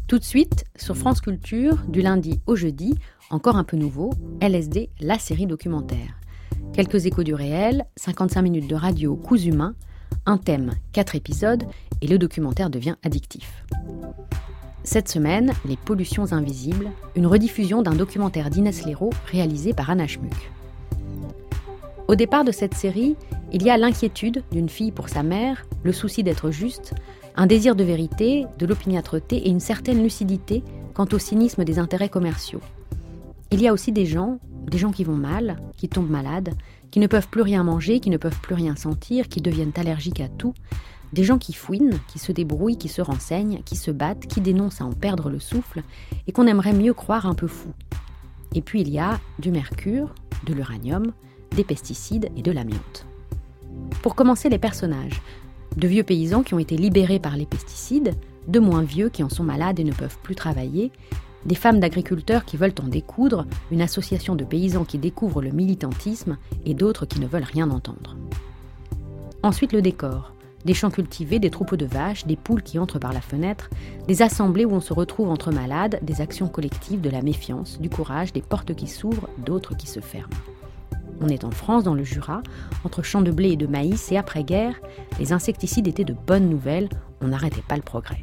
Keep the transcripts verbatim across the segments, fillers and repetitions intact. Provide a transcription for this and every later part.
Tout de suite, sur France Culture, du lundi au jeudi, encore un peu nouveau, L S D, la série documentaire. Quelques échos du réel, cinquante-cinq minutes de radio coups humains, un thème, quatre épisodes, et le documentaire devient addictif. Cette semaine, Les pollutions invisibles, une rediffusion d'un documentaire d'Inès Léraud réalisé par Anna Schmuck. Au départ de cette série, il y a l'inquiétude d'une fille pour sa mère, le souci d'être juste, un désir de vérité, de l'opiniâtreté et une certaine lucidité quant au cynisme des intérêts commerciaux. Il y a aussi des gens, des gens qui vont mal, qui tombent malades, qui ne peuvent plus rien manger, qui ne peuvent plus rien sentir, qui deviennent allergiques à tout, des gens qui fouinent, qui se débrouillent, qui se renseignent, qui se battent, qui dénoncent à en perdre le souffle et qu'on aimerait mieux croire un peu fous. Et puis il y a du mercure, de l'uranium, des pesticides et de l'amiante. Pour commencer, les personnages. De vieux paysans qui ont été libérés par les pesticides, de moins vieux qui en sont malades et ne peuvent plus travailler, des femmes d'agriculteurs qui veulent en découdre, une association de paysans qui découvrent le militantisme et d'autres qui ne veulent rien entendre. Ensuite, le décor. Des champs cultivés, des troupeaux de vaches, des poules qui entrent par la fenêtre, des assemblées où on se retrouve entre malades, des actions collectives, de la méfiance, du courage, des portes qui s'ouvrent, d'autres qui se ferment. On est en France, dans le Jura, entre champs de blé et de maïs, et après-guerre, les insecticides étaient de bonnes nouvelles, on n'arrêtait pas le progrès.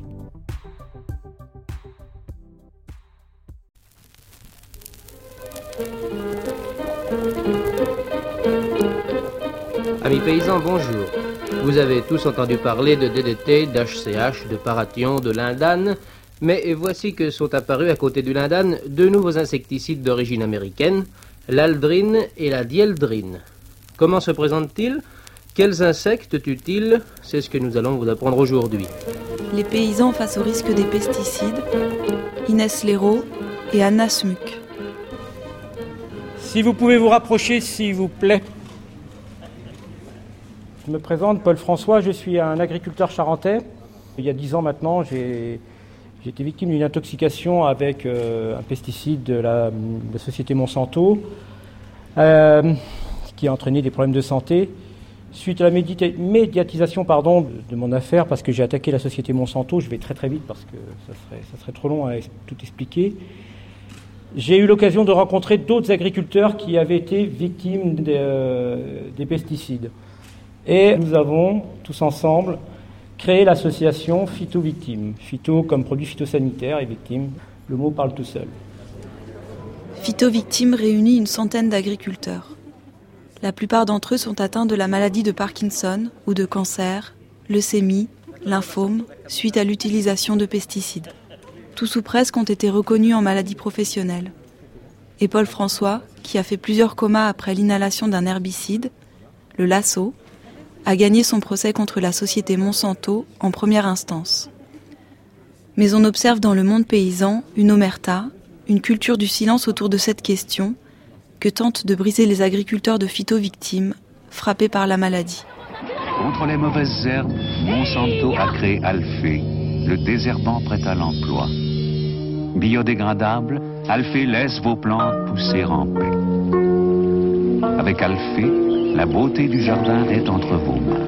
Amis paysans, bonjour. Vous avez tous entendu parler de D D T, d'H C H, de parathion, de lindane, mais voici que sont apparus à côté du lindane deux nouveaux insecticides d'origine américaine, l'aldrine et la dieldrine. Comment se présentent-ils ? Quels insectes tuent-ils ? C'est ce que nous allons vous apprendre aujourd'hui. Les paysans face au risque des pesticides, Inès Léraud et Anna Schmuck. Si vous pouvez vous rapprocher, s'il vous plaît. Je me présente, Paul François, je suis un agriculteur charentais. Il y a dix ans maintenant, j'ai, j'ai été victime d'une intoxication avec euh, un pesticide de la, de la société Monsanto, euh, qui a entraîné des problèmes de santé. Suite à la médita- médiatisation pardon, de, de mon affaire, parce que j'ai attaqué la société Monsanto, je vais très très vite parce que ça serait, ça serait trop long à es- tout expliquer. J'ai eu l'occasion de rencontrer d'autres agriculteurs qui avaient été victimes de, euh, des pesticides. Et nous avons, tous ensemble, créé l'association Phyto-Victimes. Phyto comme produit phytosanitaire et victime, le mot parle tout seul. Phyto-Victimes réunit une centaine d'agriculteurs. La plupart d'entre eux sont atteints de la maladie de Parkinson ou de cancer, leucémie, lymphome, suite à l'utilisation de pesticides. Tous ou presque ont été reconnus en maladie professionnelle. Et Paul François, qui a fait plusieurs comas après l'inhalation d'un herbicide, le lasso, a gagné son procès contre la société Monsanto en première instance. Mais on observe dans le monde paysan une omerta, une culture du silence autour de cette question que tentent de briser les agriculteurs de phyto-victimes frappés par la maladie. Contre les mauvaises herbes, Monsanto a créé Alphée, le désherbant prêt à l'emploi. Biodégradable, Alphée laisse vos plantes pousser en paix. Avec Alphée, la beauté du jardin est entre vos mains.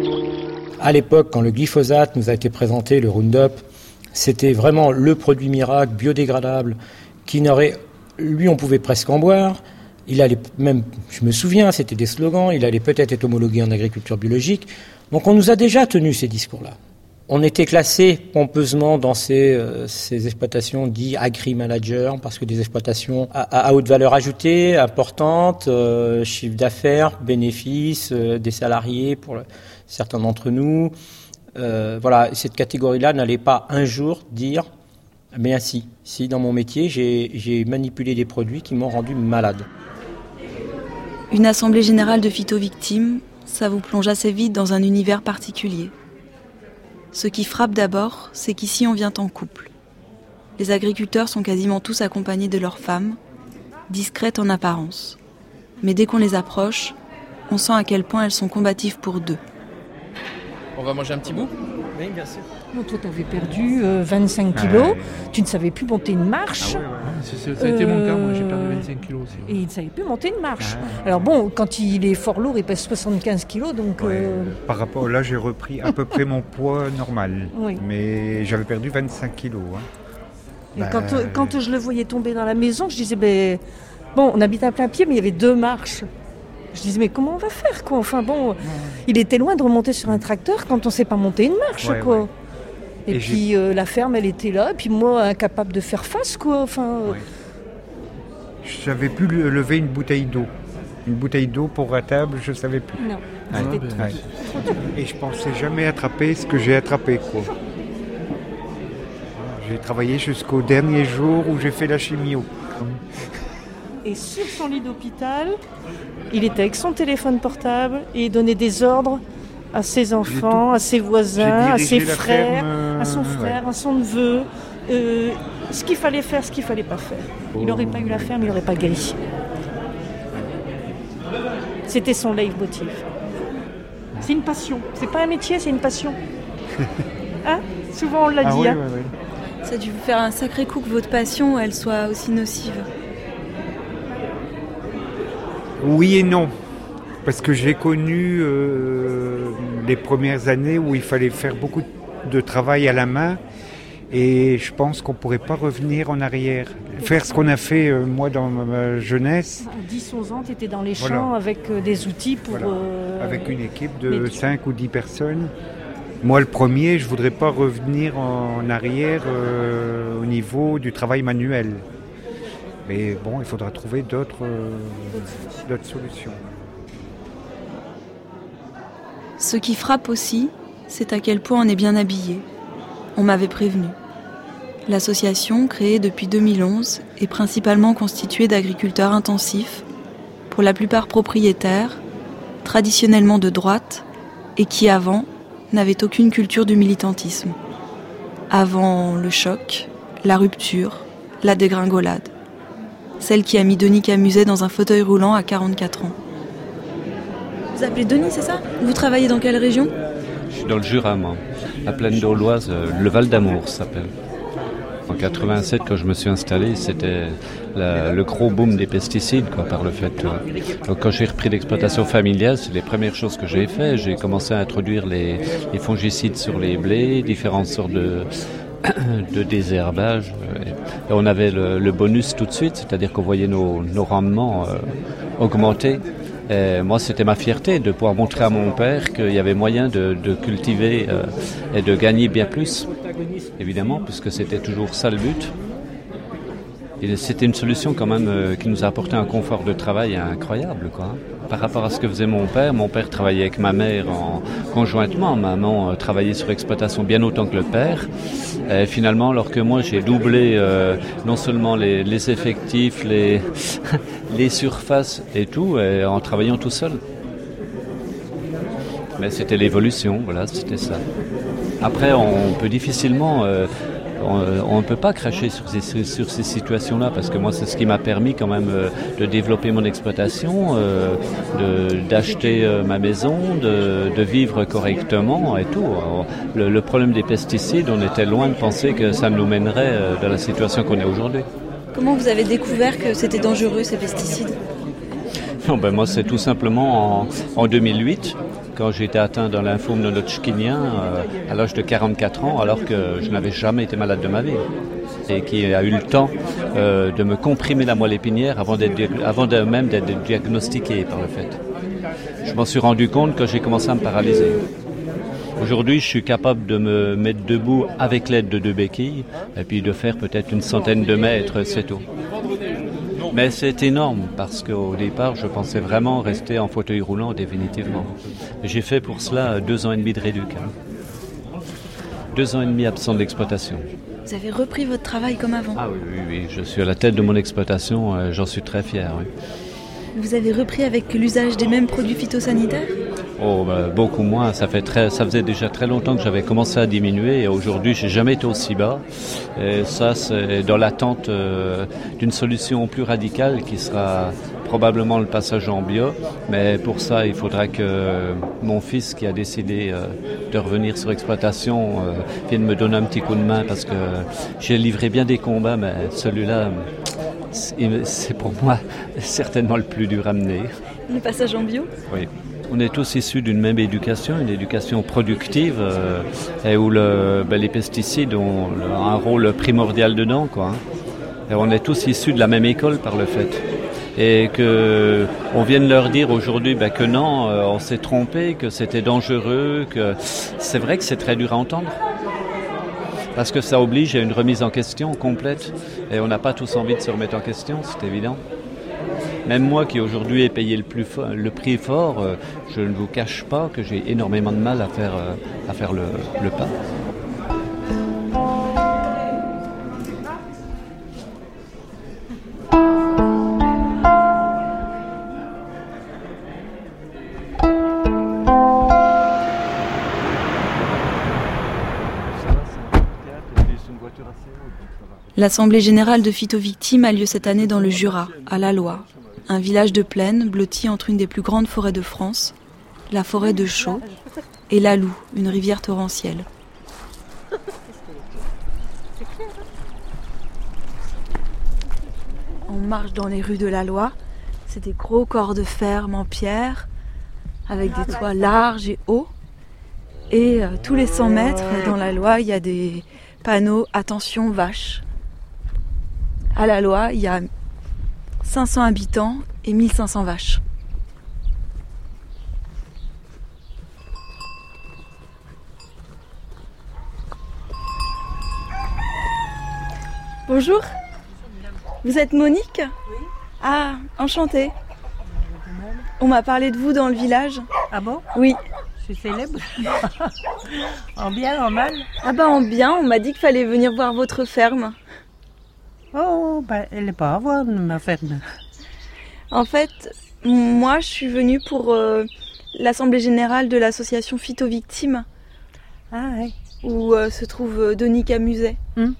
À l'époque, quand le glyphosate nous a été présenté, le Roundup, c'était vraiment le produit miracle, biodégradable, qui n'aurait... Lui, on pouvait presque en boire. Il allait même, je me souviens, c'était des slogans, il allait peut-être être homologué en agriculture biologique. Donc on nous a déjà tenu ces discours-là. On était classé pompeusement dans ces, euh, ces exploitations dites agri-managers, parce que des exploitations à, à haute valeur ajoutée, importantes, euh, chiffre d'affaires, bénéfices, euh, des salariés pour le, certains d'entre nous. Euh, voilà, cette catégorie-là n'allait pas un jour dire, mais ainsi, si dans mon métier, j'ai, j'ai manipulé des produits qui m'ont rendu malade. Une assemblée générale de phyto-victimes, ça vous plonge assez vite dans un univers particulier. Ce qui frappe d'abord, c'est qu'ici on vient en couple. Les agriculteurs sont quasiment tous accompagnés de leurs femmes, discrètes en apparence. Mais dès qu'on les approche, on sent à quel point elles sont combatives pour deux. On va manger un petit bout ? Oui, bien sûr. Non, toi, tu avais perdu euh, vingt-cinq kilos, ah ouais. Tu ne savais plus monter une marche. Ah ouais, ouais. C'est, ça a été euh, mon cas, moi j'ai perdu vingt-cinq kilos aussi. Ouais. Et il ne savait plus monter une marche. Ah. Alors bon, quand il est fort lourd, il pèse soixante-quinze kilos, donc... Ouais, euh... Par rapport, là j'ai repris à peu près mon poids normal, oui. Mais j'avais perdu vingt-cinq kilos. Hein. Et Bah, quand, quand je le voyais tomber dans la maison, je disais, ben, bon, on habite à plein pied, mais il y avait deux marches. Je disais, mais comment on va faire, quoi? Enfin bon, ouais. Il était loin de remonter sur un tracteur quand on ne sait pas monter une marche, ouais, quoi. Ouais. Et, et puis euh, la ferme, elle était là, et puis moi, incapable de faire face, quoi. Enfin, ouais. J'avais pu lever une bouteille d'eau. Une bouteille d'eau pour à table, je ne savais plus. Non, ouais. c'était trop, ouais. trop dur. Et je ne pensais jamais attraper ce que j'ai attrapé, quoi. J'ai travaillé jusqu'au dernier jour où j'ai fait la chimio. Et sur son lit d'hôpital, il était avec son téléphone portable et il donnait des ordres à ses enfants, à ses voisins, à ses frères, ferme, euh, à son frère, ouais. à son neveu. Euh, ce qu'il fallait faire, ce qu'il ne fallait pas faire. Il n'aurait pas eu la ferme, il n'aurait pas guéri. C'était son leitmotiv. C'est une passion. C'est pas un métier, c'est une passion. Hein? Souvent on l'a ah dit. Oui, hein. oui, oui. Ça a dû vous faire un sacré coup que votre passion, elle soit aussi nocive. Oui et non. Parce que j'ai connu euh, les premières années où il fallait faire beaucoup de travail à la main. Et je pense qu'on ne pourrait pas revenir en arrière. Faire ce qu'on a fait, euh, moi, dans ma jeunesse. À dix onze ans, tu étais dans les champs voilà. avec euh, des outils pour... Voilà. Euh, avec une équipe de cinq ou dix personnes. Moi, le premier, je ne voudrais pas revenir en arrière euh, au niveau du travail manuel. Mais bon, il faudra trouver d'autres, euh, d'autres solutions. Ce qui frappe aussi, c'est à quel point on est bien habillé. On m'avait prévenu. L'association, créée depuis deux mille onze, est principalement constituée d'agriculteurs intensifs, pour la plupart propriétaires, traditionnellement de droite, et qui avant n'avaient aucune culture du militantisme. Avant le choc, la rupture, la dégringolade. Celle qui a mis Denis Camuset dans un fauteuil roulant à quarante-quatre ans. Vous appelez Denis, c'est ça? Vous travaillez dans quelle région? Je suis dans le Jura, moi. La plaine d'Auloise, le Val d'Amour ça s'appelle. En quatre-vingt-sept, quand je me suis installé, c'était la, le gros boom des pesticides, quoi, par le fait. Euh, donc quand j'ai repris l'exploitation familiale, c'est les premières choses que j'ai fait. J'ai commencé à introduire les, les fongicides sur les blés, différentes sortes de, de désherbage. Et on avait le, le bonus tout de suite, c'est-à-dire qu'on voyait nos, nos rendements euh, augmenter. Et moi, c'était ma fierté de pouvoir montrer à mon père qu'il y avait moyen de, de cultiver euh, et de gagner bien plus, évidemment, puisque c'était toujours ça le but. Et c'était une solution quand même euh, qui nous a apporté un confort de travail incroyable, quoi. Par rapport à ce que faisait mon père, mon père travaillait avec ma mère en, conjointement. Maman euh, travaillait sur l'exploitation bien autant que le père. Et finalement, alors que moi, j'ai doublé euh, non seulement les, les effectifs, les, les surfaces et tout, et en travaillant tout seul. Mais c'était l'évolution, voilà, c'était ça. Après, on peut difficilement... Euh, on ne peut pas cracher sur ces, sur ces situations-là, parce que moi, c'est ce qui m'a permis quand même euh, de développer mon exploitation, euh, de, d'acheter euh, ma maison, de, de vivre correctement et tout. Alors, le, le problème des pesticides, on était loin de penser que ça nous mènerait euh, dans la situation qu'on est aujourd'hui. Comment vous avez découvert que c'était dangereux, ces pesticides ? Non, ben moi, c'est tout simplement en, en deux mille huit, quand j'ai été atteint d'un lymphome non-Hodgkinien euh, à l'âge de quarante-quatre ans, alors que je n'avais jamais été malade de ma vie, et qui a eu le temps euh, de me comprimer la moelle épinière avant, d'être, avant de même d'être diagnostiqué par le fait. Je m'en suis rendu compte quand j'ai commencé à me paralyser. Aujourd'hui, je suis capable de me mettre debout avec l'aide de deux béquilles, et puis de faire peut-être une centaine de mètres, c'est tout. Mais c'est énorme, parce qu'au départ, je pensais vraiment rester en fauteuil roulant définitivement. J'ai fait pour cela deux ans et demi de réduc. Hein. Deux ans et demi absent de l'exploitation. Vous avez repris votre travail comme avant ? Ah oui, oui, oui. Je suis à la tête de mon exploitation, euh, j'en suis très fier, oui. Vous avez repris avec l'usage des mêmes produits phytosanitaires ? Oh, bah, beaucoup moins. Ça, fait très, ça faisait déjà très longtemps que j'avais commencé à diminuer et aujourd'hui, je n'ai jamais été aussi bas. Et ça, c'est dans l'attente euh, d'une solution plus radicale qui sera probablement le passage en bio. Mais pour ça, il faudra que mon fils, qui a décidé euh, de revenir sur exploitation, euh, vienne me donner un petit coup de main parce que j'ai livré bien des combats, mais celui-là... c'est pour moi certainement le plus dur à mener. Le passage en bio ? Oui. On est tous issus d'une même éducation, une éducation productive, euh, et où le, ben, les pesticides ont un rôle primordial dedans, quoi. Hein. Et on est tous issus de la même école par le fait. Et que on vienne leur dire aujourd'hui ben, que non, euh, on s'est trompé, que c'était dangereux, que c'est vrai que c'est très dur à entendre. Parce que ça oblige à une remise en question complète. Et on n'a pas tous envie de se remettre en question, c'est évident. Même moi qui aujourd'hui ai payé le, plus fo- le prix fort, euh, je ne vous cache pas que j'ai énormément de mal à faire, euh, à faire le, le pas. L'Assemblée générale de Phytovictimes a lieu cette année dans le Jura, à La Loye, un village de plaine blotti entre une des plus grandes forêts de France, la forêt de Chaux, et la Loue, une rivière torrentielle. On marche dans les rues de La Loye, c'est des gros corps de ferme en pierre, avec des toits larges et hauts. Et euh, tous les cent mètres, dans La Loye, il y a des panneaux « Attention vaches ». À La Loye, il y a cinq cents habitants et mille cinq cents vaches. Bonjour. Vous êtes Monique ? Oui. Ah, enchantée. On m'a parlé de vous dans le village. Ah bon ? Oui. Je suis célèbre. En bien, en mal ? Ah bah en bien, on m'a dit qu'il fallait venir voir votre ferme. Oh, bah, elle n'est pas à voir, ma ferme. En fait, moi, je suis venue pour euh, l'Assemblée générale de l'association Phytovictimes. Ah oui. Où euh, se trouve euh, Denis Camuset. Hum.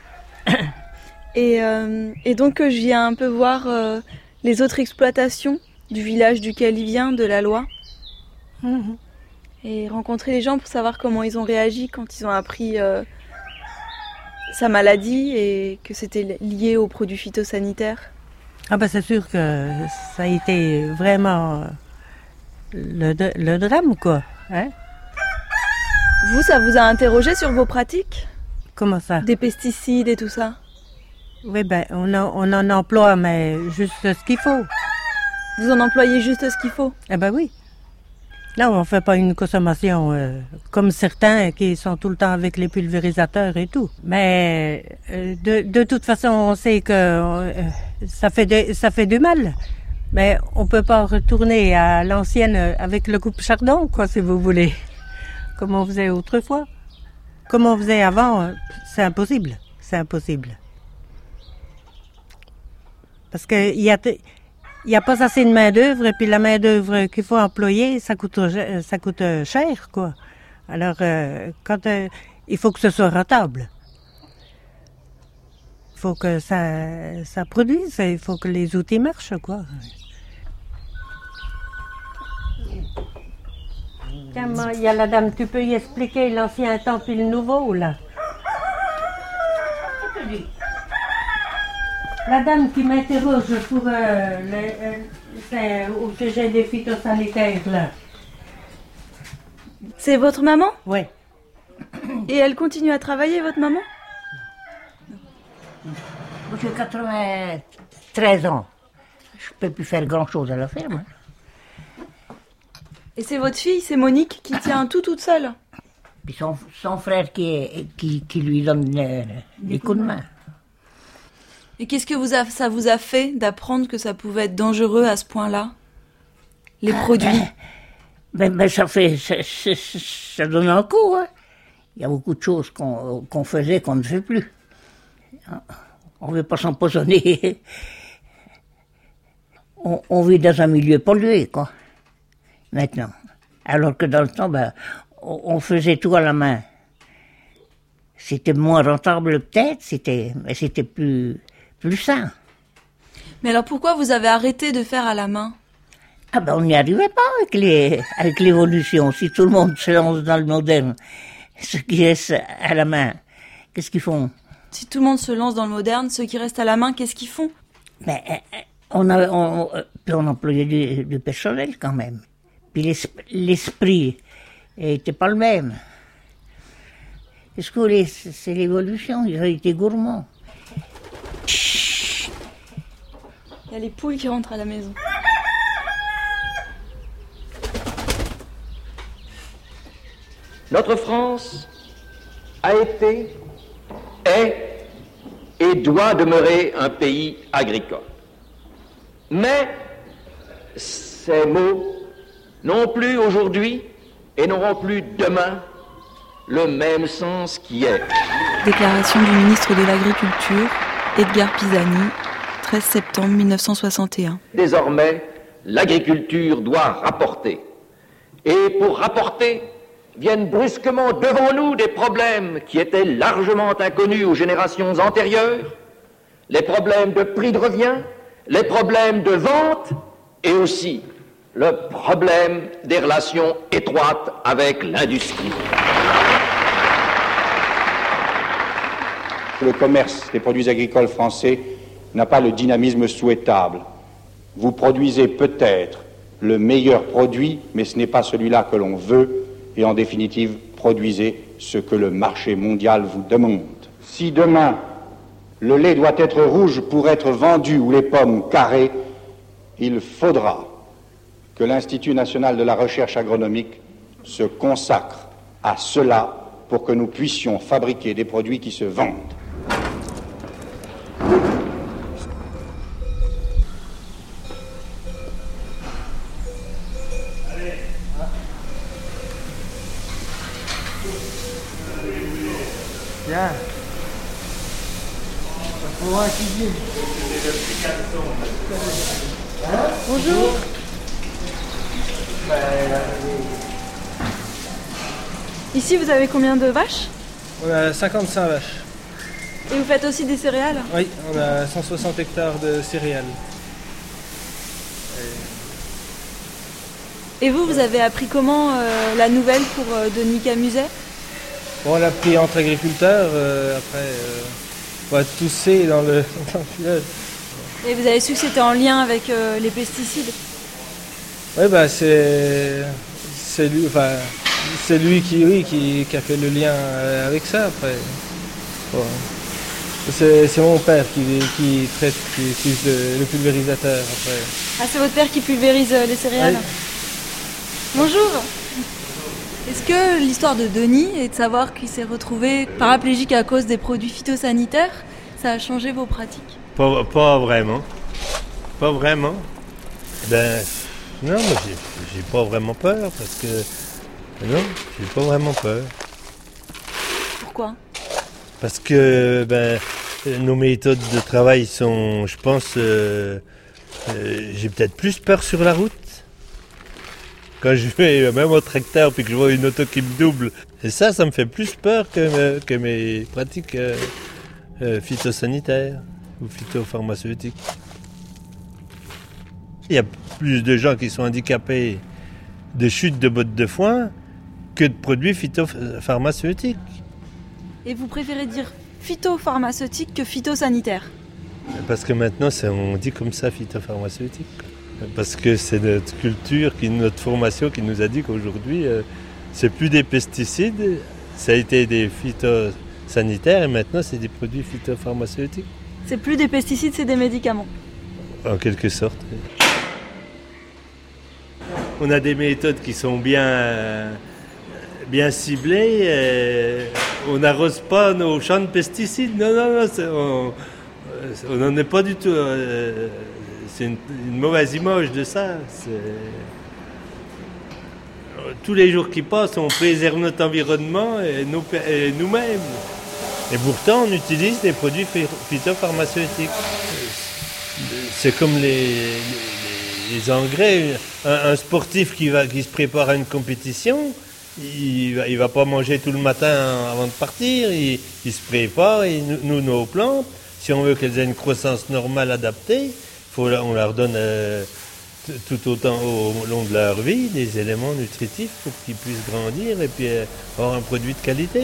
et, euh, et donc, euh, je viens un peu voir euh, les autres exploitations du village duquel il vient, de La Loye. Hum. Et rencontrer les gens pour savoir comment ils ont réagi quand ils ont appris euh, sa maladie et que c'était lié aux produits phytosanitaires. Ah ben c'est sûr que ça a été vraiment le, le drame, quoi. Hein? Vous, ça vous a interrogé sur vos pratiques ? Comment ça ? Des pesticides et tout ça ? Oui, ben on, a, on en emploie, mais juste ce qu'il faut. Vous en employez juste ce qu'il faut ? Eh ben oui. Là, on ne fait pas une consommation euh, comme certains qui sont tout le temps avec les pulvérisateurs et tout. Mais euh, de, de toute façon, on sait que euh, ça fait de, ça fait du mal. Mais on peut pas retourner à l'ancienne avec le coupe-chardon, quoi, si vous voulez. Comme on faisait autrefois. Comme on faisait avant, c'est impossible. C'est impossible. Parce que il y a... Il n'y a pas assez de main-d'œuvre, et puis la main-d'œuvre qu'il faut employer, ça coûte, ça coûte cher, quoi. Alors, euh, quand euh, il faut que ce soit rentable. Il faut que ça, ça produise, il faut que les outils marchent, quoi. Tiens, il y a la dame, tu peux y expliquer l'ancien temps puis le nouveau, là? La dame qui m'interroge pour euh, le, euh, au sujet des phytosanitaires, là. C'est votre maman ? Oui. Et elle continue à travailler, votre maman ? J'ai quatre-vingt-treize ans. Je ne peux plus faire grand-chose à la ferme. Et c'est votre fille, c'est Monique, qui tient tout toute seule ? Puis son, son frère qui, est, qui, qui lui donne euh, des coups de main. Et qu'est-ce que vous a, ça vous a fait d'apprendre que ça pouvait être dangereux à ce point-là, les produits ? Ben, ben ça fait, ça, ça, ça donne un coup. Hein. Il y a beaucoup de choses qu'on, qu'on faisait qu'on ne fait plus. On ne veut pas s'empoisonner. On, on vit dans un milieu pollué, quoi. Maintenant. Alors que dans le temps, ben, on, on faisait tout à la main. C'était moins rentable peut-être, c'était, mais c'était plus... plus sain. Mais alors pourquoi vous avez arrêté de faire à la main ? Ah ben on n'y arrivait pas avec, les, avec l'évolution. Si tout le monde se lance dans le moderne, ceux qui restent à la main, qu'est-ce qu'ils font ? Si tout le monde se lance dans le moderne, ceux qui restent à la main, qu'est-ce qu'ils font ? Mais on, a, on, on employait du, du personnel quand même. Puis Puis l'esprit, l'esprit n'était pas le même. Est-ce que les, c'est l'évolution, ils ont été gourmands. Il y a les poules qui rentrent à la maison. Notre France a été, est et doit demeurer un pays agricole. Mais ces mots n'ont plus aujourd'hui et n'auront plus demain le même sens qu'hier. Déclaration du ministre de l'Agriculture, Edgar Pisani, treize septembre mille neuf cent soixante et un. Désormais, l'agriculture doit rapporter. Et pour rapporter, viennent brusquement devant nous des problèmes qui étaient largement inconnus aux générations antérieures, les problèmes de prix de revient, les problèmes de vente et aussi le problème des relations étroites avec l'industrie. Le commerce des produits agricoles français n'a pas le dynamisme souhaitable. Vous produisez peut-être le meilleur produit, mais ce n'est pas celui-là que l'on veut, et en définitive, produisez ce que le marché mondial vous demande. Si demain, le lait doit être rouge pour être vendu ou les pommes carrées, il faudra que l'Institut national de la recherche agronomique se consacre à cela pour que nous puissions fabriquer des produits qui se vendent. Bien. Bonjour. Ici, vous avez combien de vaches? On a cinquante-cinq vaches. Et vous faites aussi des céréales? Oui, on a cent soixante hectares de céréales. Et vous, vous avez appris comment euh, la nouvelle pour euh, Denis Camuset? Bon, on l'a pris entre agriculteurs, euh, après euh, on va tousser dans le, dans le fleuve. Et vous avez su que c'était en lien avec euh, les pesticides? Oui, bah c'est c'est lui, enfin c'est lui qui oui qui, qui a fait le lien avec ça après. Bon. C'est, c'est mon père qui, qui traite, qui utilise le, le pulvérisateur après. Ah, c'est votre père qui pulvérise les céréales? Oui. Bonjour. Est-ce que l'histoire de Denis et de savoir qu'il s'est retrouvé paraplégique à cause des produits phytosanitaires, ça a changé vos pratiques? Pas, pas vraiment. Pas vraiment. Ben, non, mais j'ai, j'ai pas vraiment peur parce que... Non, j'ai pas vraiment peur. Pourquoi? Parce que, ben, nos méthodes de travail sont, je pense, euh, euh, j'ai peut-être plus peur sur la route. Quand je vais même au tracteur puis que je vois une auto qui me double. Et ça, ça me fait plus peur que, que mes pratiques euh, euh, phytosanitaires ou phytopharmaceutiques. Il y a plus de gens qui sont handicapés de chute de bottes de foin que de produits phytopharmaceutiques. Et vous préférez dire phytopharmaceutique que phytosanitaire? Parce que maintenant, c'est, on dit comme ça, phytopharmaceutique. Parce que c'est notre culture, qui, notre formation qui nous a dit qu'aujourd'hui, euh, c'est plus des pesticides, ça a été des phytosanitaires et maintenant c'est des produits phytopharmaceutiques. C'est plus des pesticides, c'est des médicaments. En quelque sorte. On a des méthodes qui sont bien, bien ciblées. Et on n'arrose pas nos champs de pesticides. Non, non, non, on n'en est pas du tout. Euh, C'est une, une mauvaise image de ça. C'est... Tous les jours qui passent, on préserve notre environnement et, nous, et nous-mêmes. Et pourtant, on utilise des produits phytopharmaceutiques. C'est comme les, les, les engrais. Un, un sportif qui, va, qui se prépare à une compétition, il ne va, va pas manger tout le matin avant de partir. Il, il se prépare. Et nous, nos plantes, si on veut qu'elles aient une croissance normale adaptée, faut, on leur donne euh, tout autant au, au long de leur vie des éléments nutritifs pour qu'ils puissent grandir et puis euh, avoir un produit de qualité.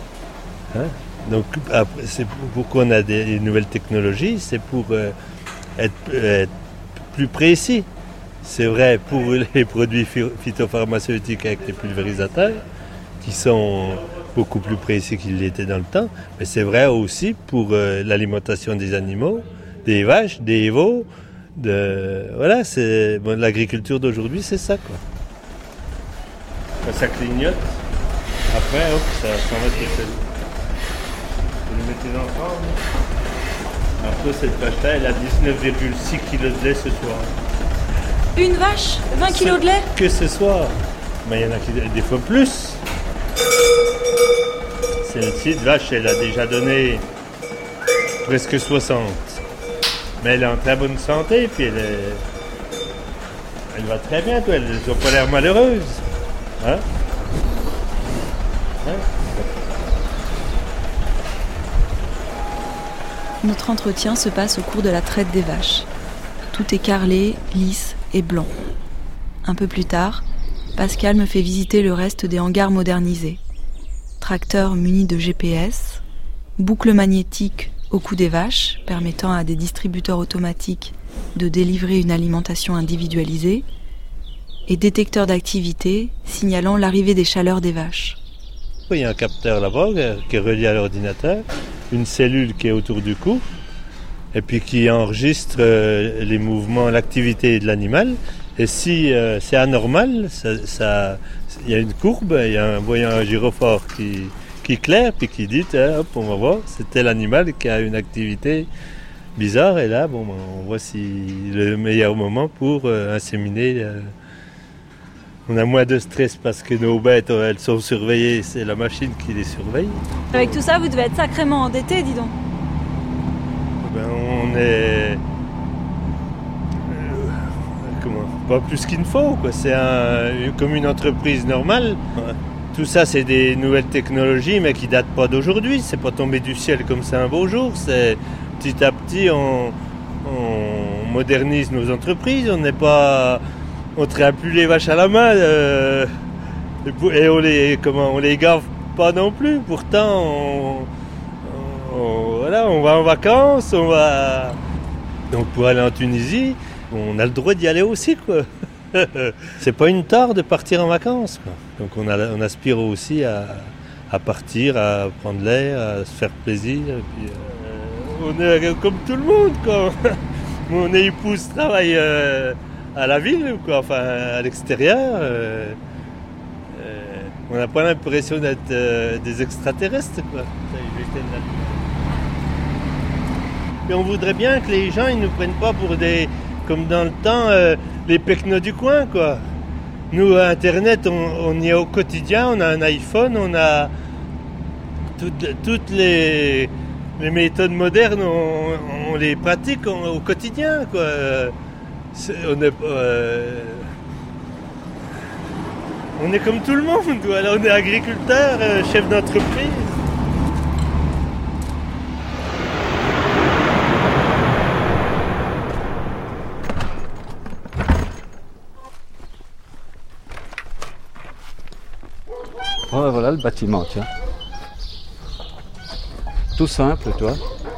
Hein? Donc après, c'est pourquoi on a des nouvelles technologies, c'est pour euh, être, être plus précis. C'est vrai pour les produits phytopharmaceutiques avec les pulvérisateurs, qui sont beaucoup plus précis qu'ils l'étaient dans le temps, mais c'est vrai aussi pour euh, l'alimentation des animaux, des vaches, des veaux, de... voilà, c'est bon, l'agriculture d'aujourd'hui, c'est ça, quoi. Quand ça clignote, après, hop, ça s'en va tout seul. Vous le mettez dans le forme. Après, cette vache-là, elle a dix-neuf virgule six kilos de lait ce soir. Une vache, vingt kilos de lait? Que ce soir. Mais il y en a qui des fois plus. Celle-ci de vache, elle a déjà donné presque soixante. Mais elle est en très bonne santé, puis elle est... Elle va très bien, toi. Elle n'a pas l'air malheureuse. Hein? Hein? Notre entretien se passe au cours de la traite des vaches. Tout est carrelé, lisse et blanc. Un peu plus tard, Pascal me fait visiter le reste des hangars modernisés. Tracteurs munis de G P S, boucles magnétiques au cou des vaches, permettant à des distributeurs automatiques de délivrer une alimentation individualisée, et détecteurs d'activité signalant l'arrivée des chaleurs des vaches. Il y a un capteur là-bas qui est relié à l'ordinateur, une cellule qui est autour du cou, et puis qui enregistre euh, les mouvements, l'activité de l'animal. Et si euh, c'est anormal, ça, ça, il y a une courbe, il y a un, voyant un gyrophore qui, qui claire, puis qui dit, hop, on va voir, c'est tel animal qui a une activité bizarre, et là, bon, on voit si le meilleur moment pour euh, inséminer. Euh, on a moins de stress parce que nos bêtes, elles sont surveillées, c'est la machine qui les surveille. Avec tout ça, vous devez être sacrément endetté, dis donc. Ben, on est... Comment, pas plus qu'il ne faut, quoi. C'est un, comme une entreprise normale. Tout ça, c'est des nouvelles technologies, mais qui ne datent pas d'aujourd'hui. C'est pas tombé du ciel comme ça un beau jour. C'est petit à petit, on, on modernise nos entreprises. On n'est pas, on traite plus les vaches à la main euh, et on les, comment, on les gave pas non plus. Pourtant, on, on, voilà, on va en vacances, on va donc pour aller en Tunisie. On a le droit d'y aller aussi, quoi. C'est pas une tare de partir en vacances, quoi. Donc on, a, on aspire aussi à, à partir, à prendre l'air, à se faire plaisir. Et puis, euh, on est comme tout le monde, quoi. Mon épouse travaille euh, à la ville, quoi, enfin à l'extérieur. Euh, euh, on n'a pas l'impression d'être euh, des extraterrestres, quoi. Et on voudrait bien que les gens ils nous prennent pas pour des... Comme dans le temps, euh, les pecnos du coin, quoi. Nous, à Internet, on, on y est au quotidien, on a un iPhone, on a toutes, toutes les, les méthodes modernes, on, on les pratique on, au quotidien, quoi. C'est, on, est, euh, on est comme tout le monde, quoi. Là, on est agriculteur, euh, chef d'entreprise. Oh, voilà le bâtiment, tiens. Tout simple, toi.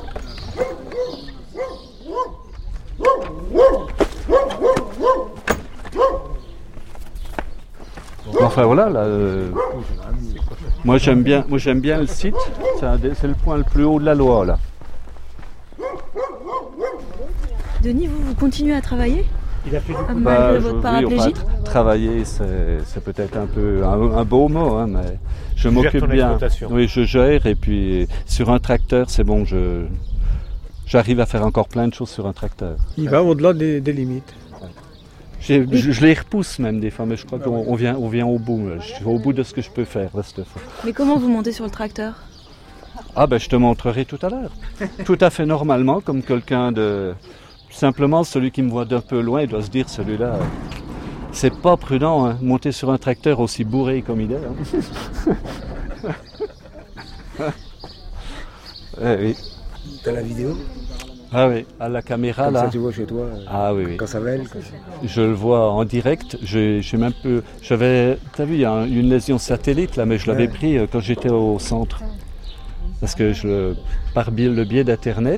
Enfin voilà, là, euh, moi j'aime bien, moi j'aime bien le site. C'est, un des, c'est le point le plus haut de la Loire, là. Denis, vous, vous continuez à travailler? Il a fait du coup. Malgré votre paraplégie? Oui, enfin, travailler, c'est, c'est peut-être un peu un, un beau mot, hein, mais je tu m'occupe bien. Oui, je gère et puis sur un tracteur, c'est bon, je j'arrive à faire encore plein de choses sur un tracteur. Il va au-delà des, des limites. J'ai, je, je les repousse même des fois, mais je crois ah, qu'on on vient, on vient au bout. Je suis au bout de ce que je peux faire. Là, cette fois. Mais comment vous montez sur le tracteur? Ah ben, je te montrerai tout à l'heure. Tout à fait normalement, comme quelqu'un de... Simplement, celui qui me voit d'un peu loin, il doit se dire, celui-là, c'est pas prudent, hein, monter sur un tracteur aussi bourré comme il est. Hein. eh, oui. T'as la vidéo? Ah oui, à la caméra comme là. Ça, tu vois chez toi. Ah oui, oui. Quand ça vèle. Quand... Je le vois en direct. J'ai, j'ai même peu. J'avais. T'as vu, il y a un, une lésion satellite là, mais je l'avais ouais. pris quand j'étais au centre. Parce que je, par le biais d'internet,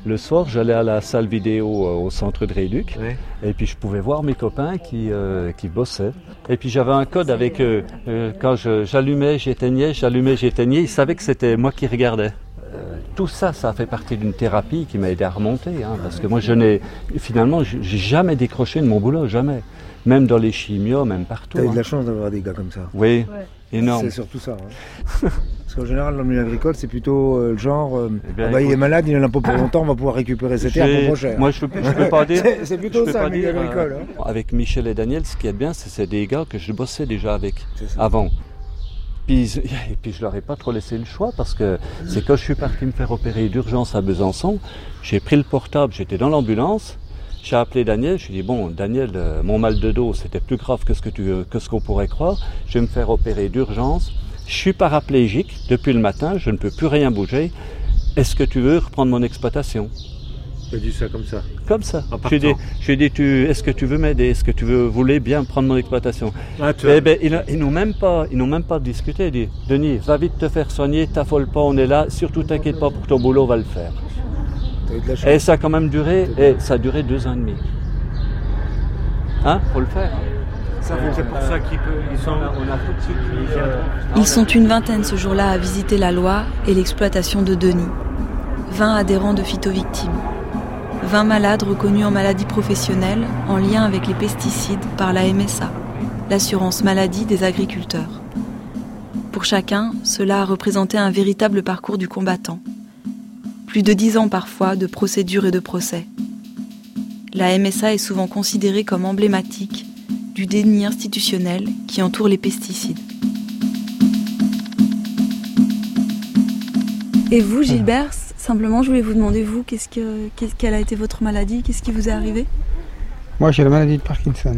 Le soir, j'allais à la salle vidéo au centre de Réduc, ouais. Et puis je pouvais voir mes copains qui, euh, qui bossaient. Et puis j'avais un code avec eux. Euh, quand je, j'allumais, j'éteignais, j'allumais, j'éteignais, ils savaient que c'était moi qui regardais. Euh, tout ça, ça a fait partie d'une thérapie qui m'a aidé à remonter, hein, parce que moi, je n'ai, finalement, j'ai jamais décroché de mon boulot, jamais. Même dans les chimios, même partout. T'as eu hein. de la chance d'avoir des gars comme ça. Oui, ouais. Énorme. C'est surtout ça. Hein. Parce qu'en général, dans le milieu agricole, c'est plutôt euh, le genre, euh, eh bien, ah bah, écoute, il est malade, il en a pas pour longtemps, on va pouvoir récupérer ses terres pour moins cher. Moi, je ne peux pas dire. c'est, c'est plutôt ça, le milieu dire, agricole. Euh, hein. Avec Michel et Daniel, ce qui est bien, c'est que c'est des gars que je bossais déjà avec avant. Puis, et puis je leur ai pas trop laissé le choix parce que c'est quand je suis parti me faire opérer d'urgence à Besançon, j'ai pris le portable, j'étais dans l'ambulance, j'ai appelé Daniel, je lui ai dit bon Daniel, euh, mon mal de dos c'était plus grave que ce que tu que ce qu'on pourrait croire, je vais me faire opérer d'urgence, je suis paraplégique depuis le matin, je ne peux plus rien bouger, est-ce que tu veux reprendre mon exploitation? Tu as dit ça comme ça? Comme ça. Je lui ai dit, je lui ai dit tu, est-ce que tu veux m'aider? Est-ce que tu veux, voulez bien prendre mon exploitation? Ah, tu eh ben, ils, ils n'ont même pas, ils n'ont même pas discuté. Ils disent, Denis, va vite te faire soigner, t'affole pas, on est là. Surtout t'inquiète pas pour ton boulot, on va le faire. Et ça a quand même duré, et ça a duré deux ans et demi. Hein, faut le faire. Hein. Ça, c'est pour ça qu'ils ils sont là. On a tout de suite. Ils sont une vingtaine ce jour-là à visiter la Loire et l'exploitation de Denis. vingt adhérents de phytovictimes. vingt malades reconnus en maladie professionnelle en lien avec les pesticides par la M S A, l'assurance maladie des agriculteurs. Pour chacun, cela a représenté un véritable parcours du combattant. Plus de dix ans parfois de procédures et de procès. La M S A est souvent considérée comme emblématique du déni institutionnel qui entoure les pesticides. Et vous, Gilbert, simplement, je voulais vous demander, vous, qu'est-ce que, qu'est-ce, quelle a été votre maladie? Qu'est-ce qui vous est arrivé? Moi, j'ai la maladie de Parkinson.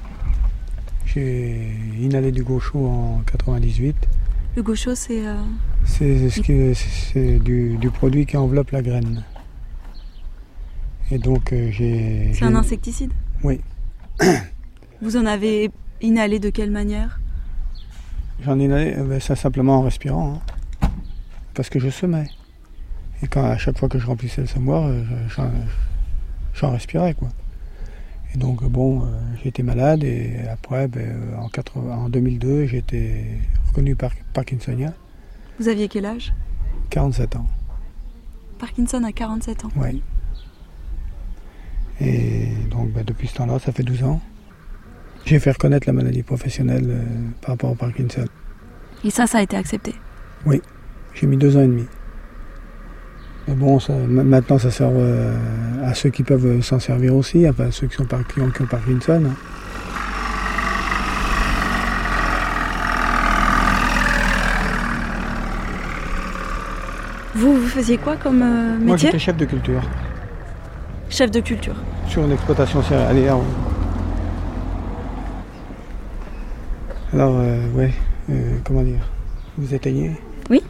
J'ai inhalé du gaucho en quatre-vingt-dix-huit. Le gaucho, c'est... Euh... C'est, ce qui, c'est du, du produit qui enveloppe la graine. Et donc, euh, j'ai... C'est j'ai... un insecticide? Oui. Vous en avez inhalé de quelle manière? J'en ai inhalé, ben, ça simplement en respirant. Hein, parce que je semais. Et quand, à chaque fois que je remplissais le semoir, j'en, j'en respirais, quoi. Et donc, bon, euh, j'ai été malade et après, ben, en, quatre-vingts, en deux mille deux, j'ai été reconnu par parkinsonien. Vous aviez quel âge? quarante-sept ans. Parkinson à quarante-sept ans? Oui. Et donc, ben, depuis ce temps-là, ça fait douze ans. J'ai fait reconnaître la maladie professionnelle euh, par rapport au Parkinson. Et ça, ça a été accepté? Oui. J'ai mis deux ans et demi. Mais bon, ça, maintenant, ça sert euh, à ceux qui peuvent s'en servir aussi, enfin, ceux qui, sont par, qui, ont, qui ont Parkinson. Hein. Vous, vous faisiez quoi comme euh, métier? Moi, j'étais chef de culture. Chef de culture? Sur une exploitation céréalière. Oui. Alors, euh, ouais, euh, comment dire? Vous éteignez? Oui.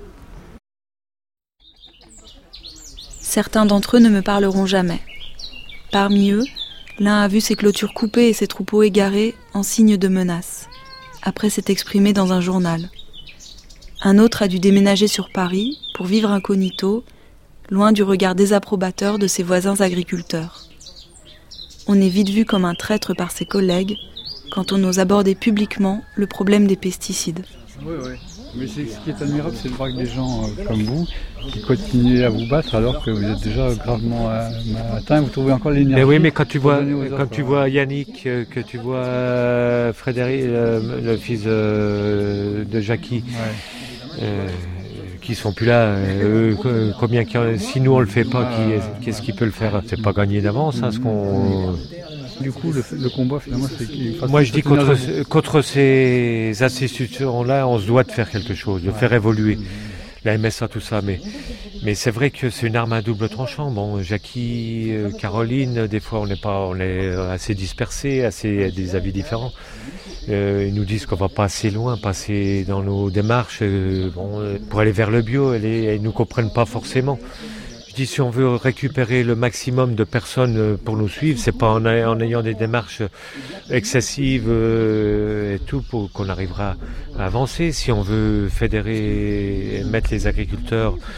Certains d'entre eux ne me parleront jamais. Parmi eux, l'un a vu ses clôtures coupées et ses troupeaux égarés en signe de menace, après s'être exprimé dans un journal. Un autre a dû déménager sur Paris pour vivre incognito, loin du regard désapprobateur de ses voisins agriculteurs. On est vite vu comme un traître par ses collègues quand on ose aborder publiquement le problème des pesticides. Oui, oui. Mais c'est, ce qui est admirable, c'est de voir que des gens euh, comme vous qui continuent à vous battre alors que vous êtes déjà gravement euh, atteint. Vous trouvez encore l'énergie. Mais oui, mais quand tu vois, quand tu vois Yannick, euh, que tu vois euh, Frédéric, euh, le fils euh, de Jackie, ouais. euh, qui sont plus là, euh, combien, si nous on le fait pas, qui, qu'est-ce qui peut le faire? C'est pas gagné d'avance, hein, ce qu'on. Du coup, le, le combat, finalement, c'est qu'il fasse... Moi, je dis contre, contre ces institutions-là, on se doit de faire quelque chose, de ouais. faire évoluer la M S A, tout ça. Mais, mais c'est vrai que c'est une arme à double tranchant. Bon, Jackie, euh, Caroline, des fois, on est pas, on est assez dispersés, assez des avis différents. Euh, ils nous disent qu'on va pas assez loin, pas assez dans nos démarches. Euh, bon, euh, pour aller vers le bio, ils ne nous comprennent pas forcément. Je dis, si on veut récupérer le maximum de personnes pour nous suivre, c'est pas en, en ayant des démarches excessives euh, et tout pour qu'on arrivera à avancer. Si on veut fédérer et mettre les agriculteurs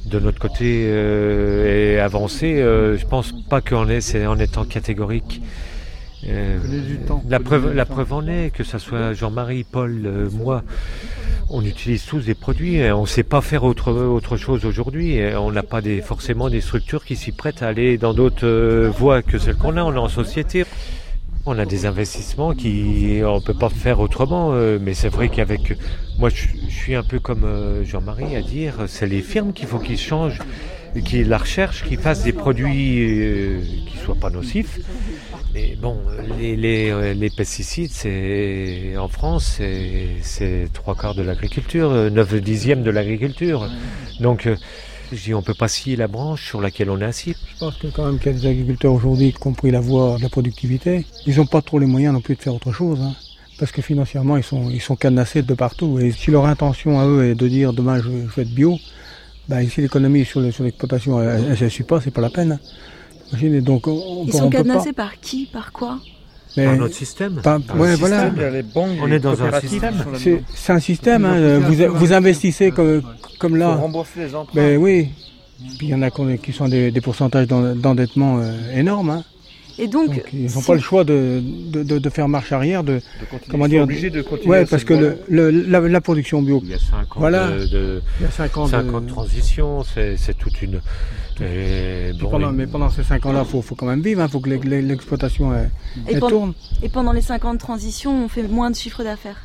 de notre côté euh, est avancé. Euh, je pense pas qu'en est, c'est en étant catégorique. Euh, du temps, la preuve, la temps. preuve en est que ça soit Jean-Marie, Paul, euh, moi, on utilise tous des produits. On ne sait pas faire autre, autre chose aujourd'hui. On n'a pas des, forcément des structures qui s'y prêtent à aller dans d'autres euh, voies que celles qu'on a. On est en société. On a des investissements qui on peut pas faire autrement, euh, mais c'est vrai qu'avec moi je, je suis un peu comme euh, Jean-Marie à dire, c'est les firmes qu'il faut qu'ils changent, qu'ils la recherchent, qu'ils fassent des produits euh, qui soient pas nocifs. Mais bon, les, les, les pesticides, c'est en France, c'est, c'est trois quarts de l'agriculture, neuf dixièmes de l'agriculture. Donc euh, je dis, on ne peut pas scier la branche sur laquelle on est assis. Je pense que quand même qu'il y a des agriculteurs aujourd'hui qui ont pris la voie de la productivité. Ils n'ont pas trop les moyens non plus de faire autre chose. Hein, parce que financièrement, ils sont, ils sont cadenassés de partout. Et si leur intention à eux est de dire demain je, je vais être bio, ben, si l'économie sur, le, sur l'exploitation elle ne se suit pas, c'est pas la peine. Imaginez, donc, on, ils on, sont on cadenassés par qui, par quoi? Mais par notre système. Par, par ouais, système. Voilà. Il y a les banques, on est dans un système. C'est, c'est un système. Hein, vous, vous investissez comme, comme là. Il faut rembourser les emprunts. Ben oui. Puis il y en a qui sont des, des pourcentages d'endettement euh, énormes. Hein. Et donc, donc ils n'ont si pas le choix de, de, de, de faire marche arrière, de, de comment dire, obligés de continuer. Ouais, parce que le, le, la, la production bio. Il y a cinq ans voilà. de, de, il y a cinq ans, cinq de, ans de transition, c'est, c'est toute une. Et bon, pendant, une... Mais pendant ces cinq ans-là, il faut, faut quand même vivre, il hein, faut que l'exploitation elle, et elle pendant, tourne. Et pendant les cinq ans de transition, on fait moins de chiffre d'affaires.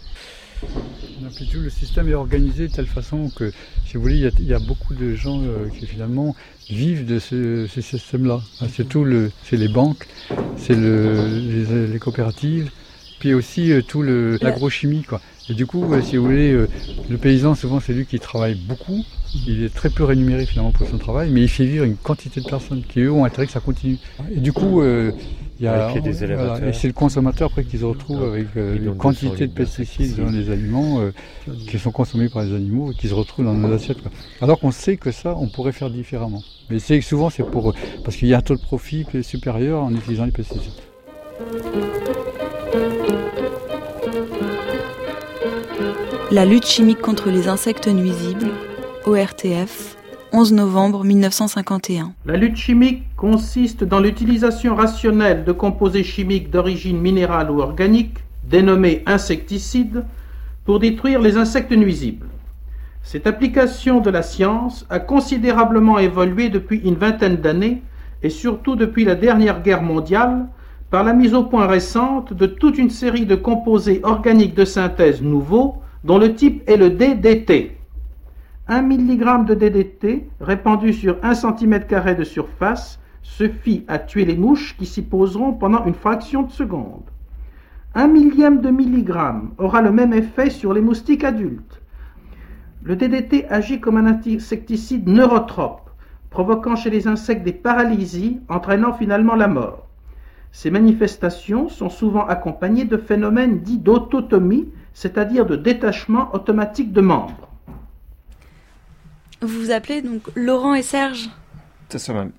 Tout le système est organisé de telle façon que, si vous voulez, il y a, il y a beaucoup de gens euh, qui finalement vivent de ce, ce système-là. C'est tout le, c'est les banques, c'est le, les, les coopératives, puis aussi euh, tout le, l'agrochimie, quoi. Et du coup, euh, si vous voulez, euh, le paysan, souvent, c'est lui qui travaille beaucoup. Il est très peu rémunéré finalement pour son travail, mais il fait vivre une quantité de personnes qui, eux, ont intérêt que ça continue. Et du coup, euh, il y a, avec des élévateurs. Voilà, et c'est le consommateur après qui se retrouve avec euh, une quantité de pesticides dans les aliments euh, qui sont consommés par les animaux et qui se retrouvent dans nos assiettes, quoi. Alors qu'on sait que ça, on pourrait faire différemment. Mais c'est souvent c'est pour parce qu'il y a un taux de profit supérieur en utilisant les pesticides. La lutte chimique contre les insectes nuisibles, O R T F, onze novembre mille neuf cent cinquante et un. La lutte chimique consiste dans l'utilisation rationnelle de composés chimiques d'origine minérale ou organique, dénommés insecticides, pour détruire les insectes nuisibles. Cette application de la science a considérablement évolué depuis une vingtaine d'années, et surtout depuis la dernière guerre mondiale, par la mise au point récente de toute une série de composés organiques de synthèse nouveaux, dont le type est le D D T. un milligramme de D D T répandu sur un centimètre carré de surface suffit à tuer les mouches qui s'y poseront pendant une fraction de seconde. Un millième de milligramme aura le même effet sur les moustiques adultes. Le D D T agit comme un insecticide neurotrope, provoquant chez les insectes des paralysies, entraînant finalement la mort. Ces manifestations sont souvent accompagnées de phénomènes dits d'autotomie, c'est-à-dire de détachement automatique de membres. Vous vous appelez donc Laurent et Serge ? C'est ça même.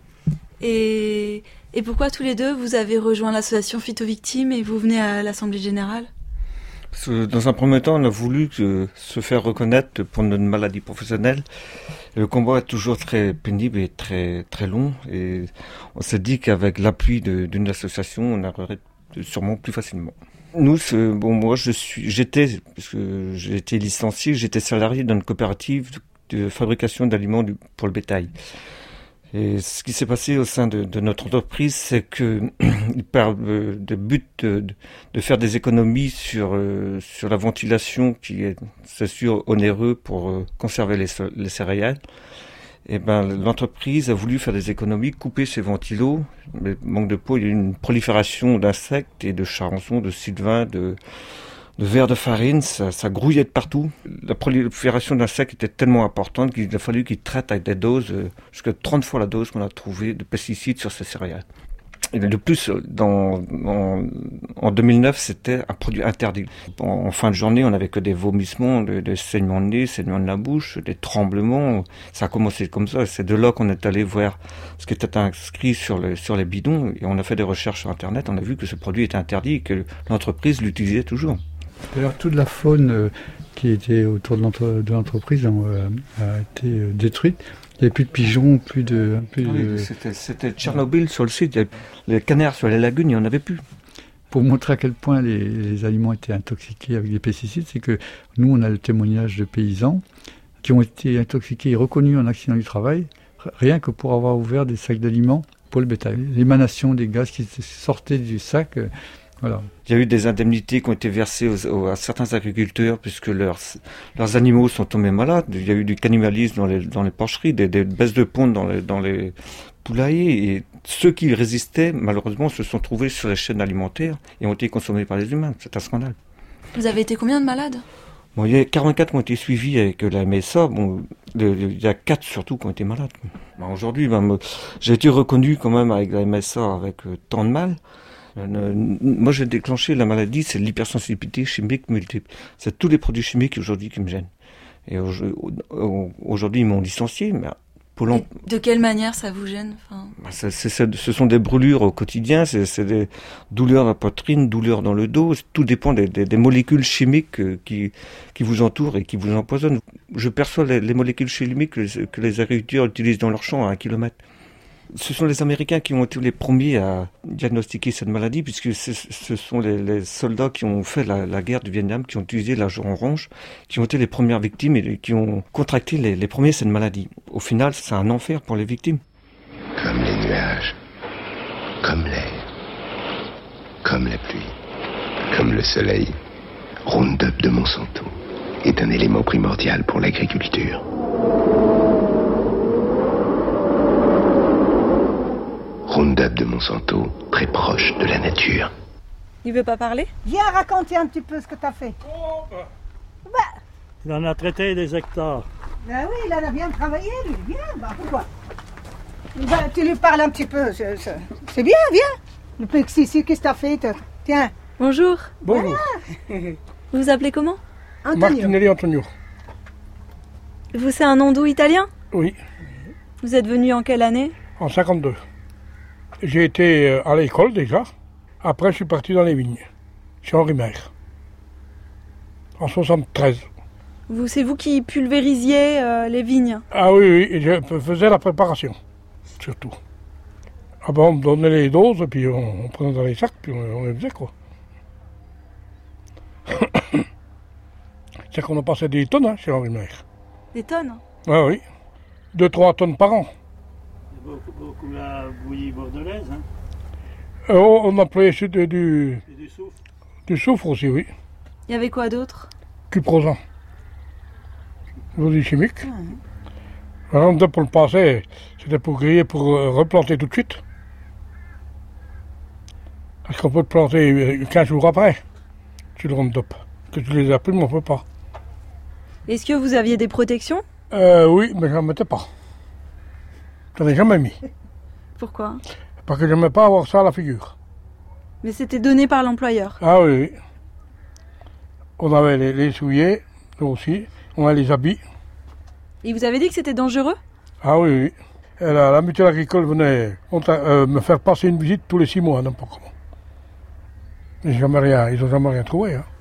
Et, et pourquoi tous les deux vous avez rejoint l'association Phytovictimes et vous venez à l'Assemblée Générale ? Parce que dans un premier temps, on a voulu que, se faire reconnaître pour notre maladie professionnelle. Le combat est toujours très pénible et très très long. Et on s'est dit qu'avec l'appui de, d'une association, on arriverait sûrement plus facilement. Nous, c'est, bon, moi, je suis, j'étais, parce que j'ai été licencié, j'étais salarié dans une coopérative de, de fabrication d'aliments du, pour le bétail. Et ce qui s'est passé au sein de, de notre entreprise, c'est que il parle de but de, de faire des économies sur euh, sur la ventilation, qui est, c'est sûr, onéreux pour euh, conserver les, les céréales. Et ben l'entreprise a voulu faire des économies, couper ses ventilos. Mais manque de peau, il y a eu une prolifération d'insectes et de charançons, de sylvains, de de vers de farine, ça, ça grouillait de partout. La prolifération d'insectes était tellement importante qu'il a fallu qu'ils traitent avec des doses, euh, jusqu'à trente fois la dose qu'on a trouvée de pesticides sur ces céréales. Et de plus, dans, en, en deux mille neuf, c'était un produit interdit. En, en fin de journée, on n'avait que des vomissements, des, des saignements de nez, saignements de la bouche, des tremblements. Ça a commencé comme ça. C'est de là qu'on est allé voir ce qui était inscrit sur, le, sur les bidons. Et on a fait des recherches sur Internet. On a vu que ce produit était interdit et que l'entreprise l'utilisait toujours. D'ailleurs, toute la faune euh, qui était autour de, l'entre- de l'entreprise euh, a été euh, détruite. Il n'y avait plus de pigeons, plus de... Plus oui, de... C'était, c'était Tchernobyl sur le site. Les canards sur les lagunes, il n'y en avait plus. Pour montrer à quel point les, les aliments étaient intoxiqués avec des pesticides, c'est que nous, on a le témoignage de paysans qui ont été intoxiqués et reconnus en accident du travail, rien que pour avoir ouvert des sacs d'aliments pour le bétail. L'émanation des gaz qui sortaient du sac... Euh, Voilà. Il y a eu des indemnités qui ont été versées aux, aux, à certains agriculteurs puisque leurs, leurs animaux sont tombés malades. Il y a eu du cannibalisme dans les, dans les porcheries, des, des baisses de ponte dans les, dans les poulaillers. Et ceux qui résistaient, malheureusement, se sont trouvés sur les chaînes alimentaires et ont été consommés par les humains. C'est un scandale. Vous avez été combien de malades ? Bon, il y a quarante-quatre qui ont été suivis avec la M S A. Bon, le, le, il y a quatre surtout qui ont été malades. Bon, aujourd'hui, ben, j'ai été reconnu quand même avec la M S A avec euh, tant de mal. Euh, moi, j'ai déclenché la maladie, c'est l'hypersensibilité chimique multiple. C'est tous les produits chimiques aujourd'hui qui me gênent. Et aujourd'hui, ils m'ont licencié, mais pour l'en... De quelle manière ça vous gêne enfin... c'est, c'est, c'est, ce sont des brûlures au quotidien, c'est, c'est des douleurs dans la poitrine, douleurs dans le dos. Tout dépend des, des, des molécules chimiques qui, qui vous entourent et qui vous empoisonnent. Je perçois les, les molécules chimiques que les, que les agriculteurs utilisent dans leur champ à un kilomètre. Ce sont les Américains qui ont été les premiers à diagnostiquer cette maladie, puisque ce, ce sont les, les soldats qui ont fait la, la guerre du Vietnam, qui ont utilisé l'agent orange, qui ont été les premières victimes et qui ont contracté les, les premiers cette maladie. Au final, c'est un enfer pour les victimes. Comme les nuages, comme l'air, comme la pluie, comme le soleil, Roundup de Monsanto est un élément primordial pour l'agriculture. Roundup de Monsanto, très proche de la nature. Il veut pas parler ? Viens raconter un petit peu ce que t'as fait. Oh, bah. Bah. Il en a traité des hectares. Ben oui, il en a bien travaillé, lui. Viens, bah pourquoi bah, tu lui parles un petit peu. C'est, c'est, c'est bien, viens. Le pesticide, qu'est-ce que t'as fait toi? Tiens. Bonjour. Bonjour. Vous vous appelez comment ? Antonio. Martinelli Antonio. Vous, c'est un nom d'où italien ? Oui. Vous êtes venu en quelle année ? En cinquante-deux. J'ai été à l'école déjà. Après, je suis parti dans les vignes, chez Henri Maire, en soixante-treize. Vous, c'est vous qui pulvérisiez euh, les vignes ? Ah oui, oui, et je faisais la préparation, surtout. Ah ben, on me donnait les doses, puis on, on prenait dans les sacs, puis on, on les faisait, quoi. C'est qu'on a passé des tonnes hein, chez Henri Maire. Des tonnes ? Ah oui, deux trois tonnes par an. Beaucoup, beaucoup la bouillie bordelaise, hein. euh, On employait du, du, du, soufre. du soufre aussi, oui. Il y avait quoi d'autre ? Cuprosan. Produit chimique. Mmh. Alors, pour le passer, c'était pour griller, pour replanter tout de suite. Parce qu'on peut te planter quinze jours après, sur le Roundup. Que tu les as plus, mais on ne peut pas. Est-ce que vous aviez des protections ? euh, Oui, mais je n'en mettais pas. Je n'en ai jamais mis. Pourquoi ? Parce que je n'aimais pas avoir ça à la figure. Mais c'était donné par l'employeur. Ah oui, oui. On avait les, les souliers, nous aussi. On avait les habits. Et vous avez dit que c'était dangereux ? Ah oui, oui. Et la, la mutuelle agricole venait on euh, me faire passer une visite tous les six mois, n'importe comment. Mais jamais rien, ils n'ont jamais rien trouvé. Hein.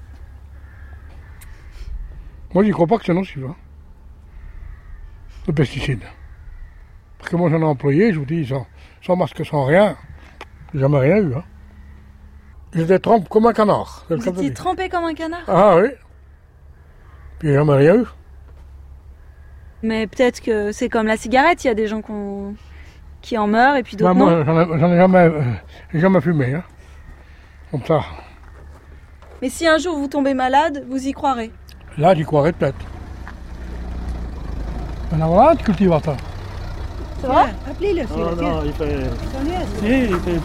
Moi, je ne crois pas que c'est nocif. Hein. Le pesticide. Parce que moi, j'en ai employé, je vous dis, sans, sans masque, sans rien. J'ai jamais rien eu. Hein. J'étais trempé comme un canard. Vous étiez trempé comme un canard ? Ah oui. Puis j'ai jamais rien eu. Mais peut-être que c'est comme la cigarette, il y a des gens qu'on... qui en meurent et puis d'autres ben, moi, non. J'en ai, j'en ai jamais, euh, j'ai jamais fumé. Hein. Comme ça. Mais si un jour vous tombez malade, vous y croirez ? Là, j'y croirais peut-être. On a voilà un cultivateur. Ça va ? Appelez-le, c'est Oh non, il fait... Si, il fait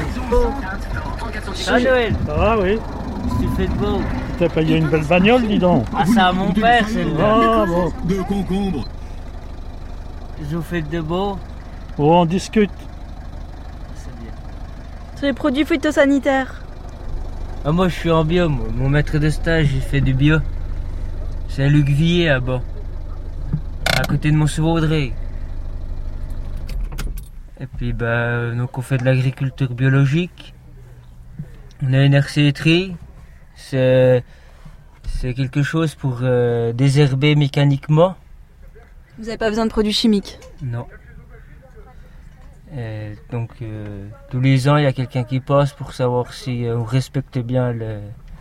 Ah Joël. Ça va, oui. Qu'est-ce que tu fais de beau ? T'as payé une belle bagnole, dis donc. Ah, c'est à mon père, celle-là. Ah, bon. De concombre. Vous faites de beau ? Oh, on discute. C'est bien. Sur les produits phytosanitaires. Ah, moi, je suis en bio, moi. Mon maître de stage, il fait du bio. C'est à Luc Villiers, là-bas. À côté de Montsevaudrey. Et puis, bah, donc on fait de l'agriculture biologique. On a une hercéterie. C'est, c'est quelque chose pour euh, désherber mécaniquement. Vous n'avez pas besoin de produits chimiques? Non. Et donc, euh, tous les ans, il y a quelqu'un qui passe pour savoir si euh, on respecte bien le,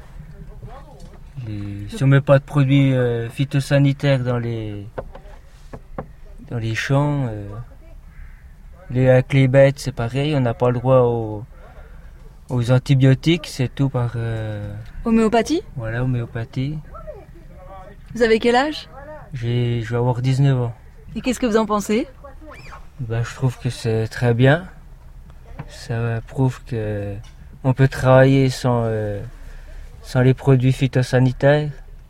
les... Si on ne met pas de produits euh, phytosanitaires dans les, dans les champs. Euh, les, avec les bêtes, c'est pareil, on n'a pas le droit aux, aux antibiotiques, c'est tout par... Euh, homéopathie? Voilà, homéopathie. Vous avez quel âge? J'ai, je vais avoir dix-neuf ans. Et qu'est-ce que vous en pensez? Ben, je trouve que c'est très bien. Ça prouve que on peut travailler sans, euh, sans les produits phytosanitaires.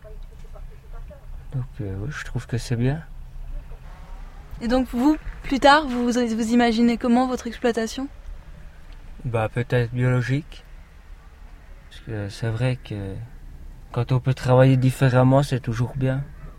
Donc euh, oui, je trouve que c'est bien. Et donc vous, plus tard, vous vous imaginez comment votre exploitation? Bah peut-être biologique. Parce que c'est vrai que quand on peut travailler différemment, c'est toujours bien.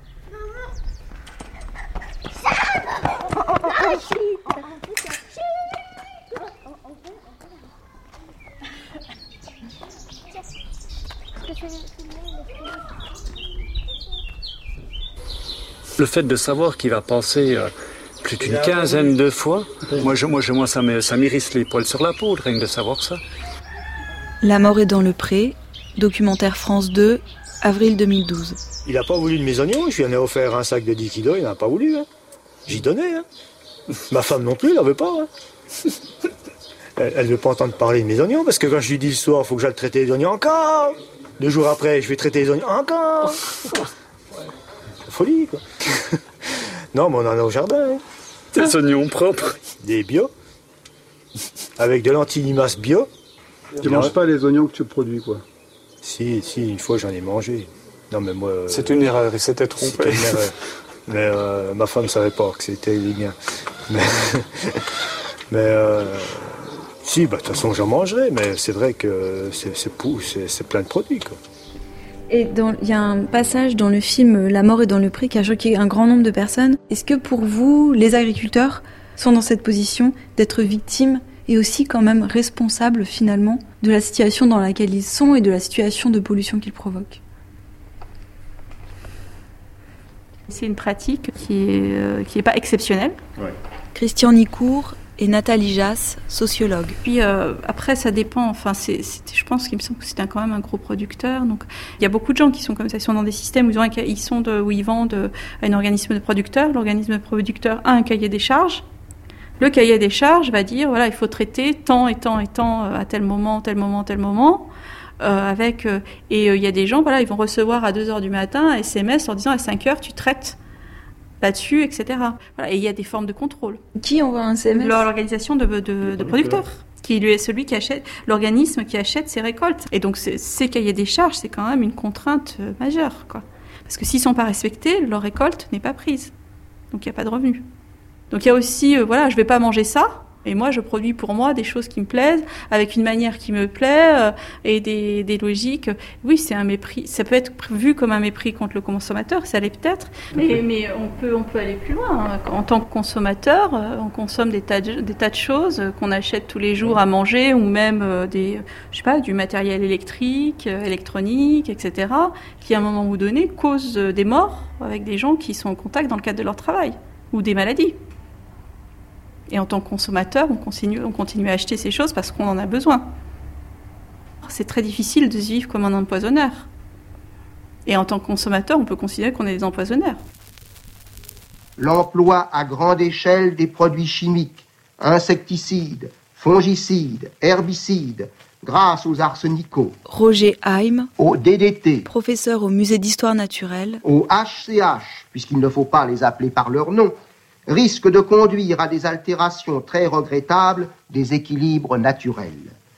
Le fait de savoir qu'il va passer euh, plus d'une quinzaine de fois, moi, je, moi, je, moi ça, me, ça m'irrisse les poils sur la peau, rien que de savoir ça. La mort est dans le pré, documentaire France deux, avril deux mille douze. Il n'a pas voulu de mes oignons, je lui en ai offert un sac de dix kilos, il n'a pas voulu. Hein. J'y donnais. Hein. Ma femme non plus, elle n'en veut pas. Hein. Elle ne veut pas entendre parler de mes oignons, parce que quand je lui dis le soir, il faut que j'aille traiter les oignons encore. Deux jours après, je vais traiter les oignons encore. Folie, quoi. Non, mais on en a au jardin. Hein. Des oignons propres. Des bio. Avec de l'antilimace bio. Tu ne manges pas les oignons que tu produis, quoi. Si, si, une fois j'en ai mangé. Non, mais moi... Euh, c'est une erreur, il s'était trompé. C'était une erreur. Mais euh, ma femme ne savait pas que c'était les miens. Mais... mais euh, si, bah, de toute façon, j'en mangerai, mais c'est vrai que c'est, c'est, c'est, c'est plein de produits, quoi. Et il y a un passage dans le film La mort est dans le pré qui a choqué un grand nombre de personnes. Est-ce que pour vous, les agriculteurs sont dans cette position d'être victimes et aussi quand même responsables finalement de la situation dans laquelle ils sont et de la situation de pollution qu'ils provoquent? C'est une pratique qui est, euh, qui est pas exceptionnelle. Ouais. Christian Nicourt et Nathalie Jass, sociologue. Puis euh, après, ça dépend. Enfin, c'est, c'est, je pense qu'il me semble que c'est un, quand même un gros producteur. Donc, il y a beaucoup de gens qui sont comme ça. Ils sont dans des systèmes où ils, ont un, ils sont de, où ils vendent à un organisme de producteur. L'organisme de producteur a un cahier des charges. Le cahier des charges va dire voilà, il faut traiter tant et tant et tant à tel moment, tel moment, tel moment. Euh, avec euh, et il euh, y a des gens, voilà, ils vont recevoir à deux heures du matin un S M S en disant à cinq heures tu traites là-dessus, et cetera. Voilà, et il y a des formes de contrôle. Qui envoie un S M S? L'organisation de, de, de, de producteurs, qui lui est celui qui achète, l'organisme qui achète ses récoltes. Et donc ces cahiers des charges, c'est quand même une contrainte euh, majeure, quoi. Parce que s'ils sont pas respectés, leur récolte n'est pas prise. Donc il n'y a pas de revenus. Donc il y a aussi, euh, voilà, je vais pas manger ça. Et moi, je produis pour moi des choses qui me plaisent, avec une manière qui me plaît, euh, et des, des logiques. Oui, c'est un mépris. Ça peut être vu comme un mépris contre le consommateur, ça l'est peut-être. Mais, mais on peut, on peut aller plus loin. Hein. En tant que consommateur, euh, on consomme des tas, de, des tas de choses euh, qu'on achète tous les jours à manger, ou même euh, des, je sais pas, du matériel électrique, euh, électronique, et cetera, qui à un moment ou donné cause euh, des morts avec des gens qui sont en contact dans le cadre de leur travail, ou des maladies. Et en tant que consommateur, on continue, on continue à acheter ces choses parce qu'on en a besoin. C'est très difficile de se vivre comme un empoisonneur. Et en tant que consommateur, on peut considérer qu'on est des empoisonneurs. L'emploi à grande échelle des produits chimiques, insecticides, fongicides, herbicides, grâce aux arsenicaux. Roger Haim, au D D T, professeur au musée d'histoire naturelle. Au H C H, puisqu'il ne faut pas les appeler par leur nom, risque de conduire à des altérations très regrettables des équilibres naturels.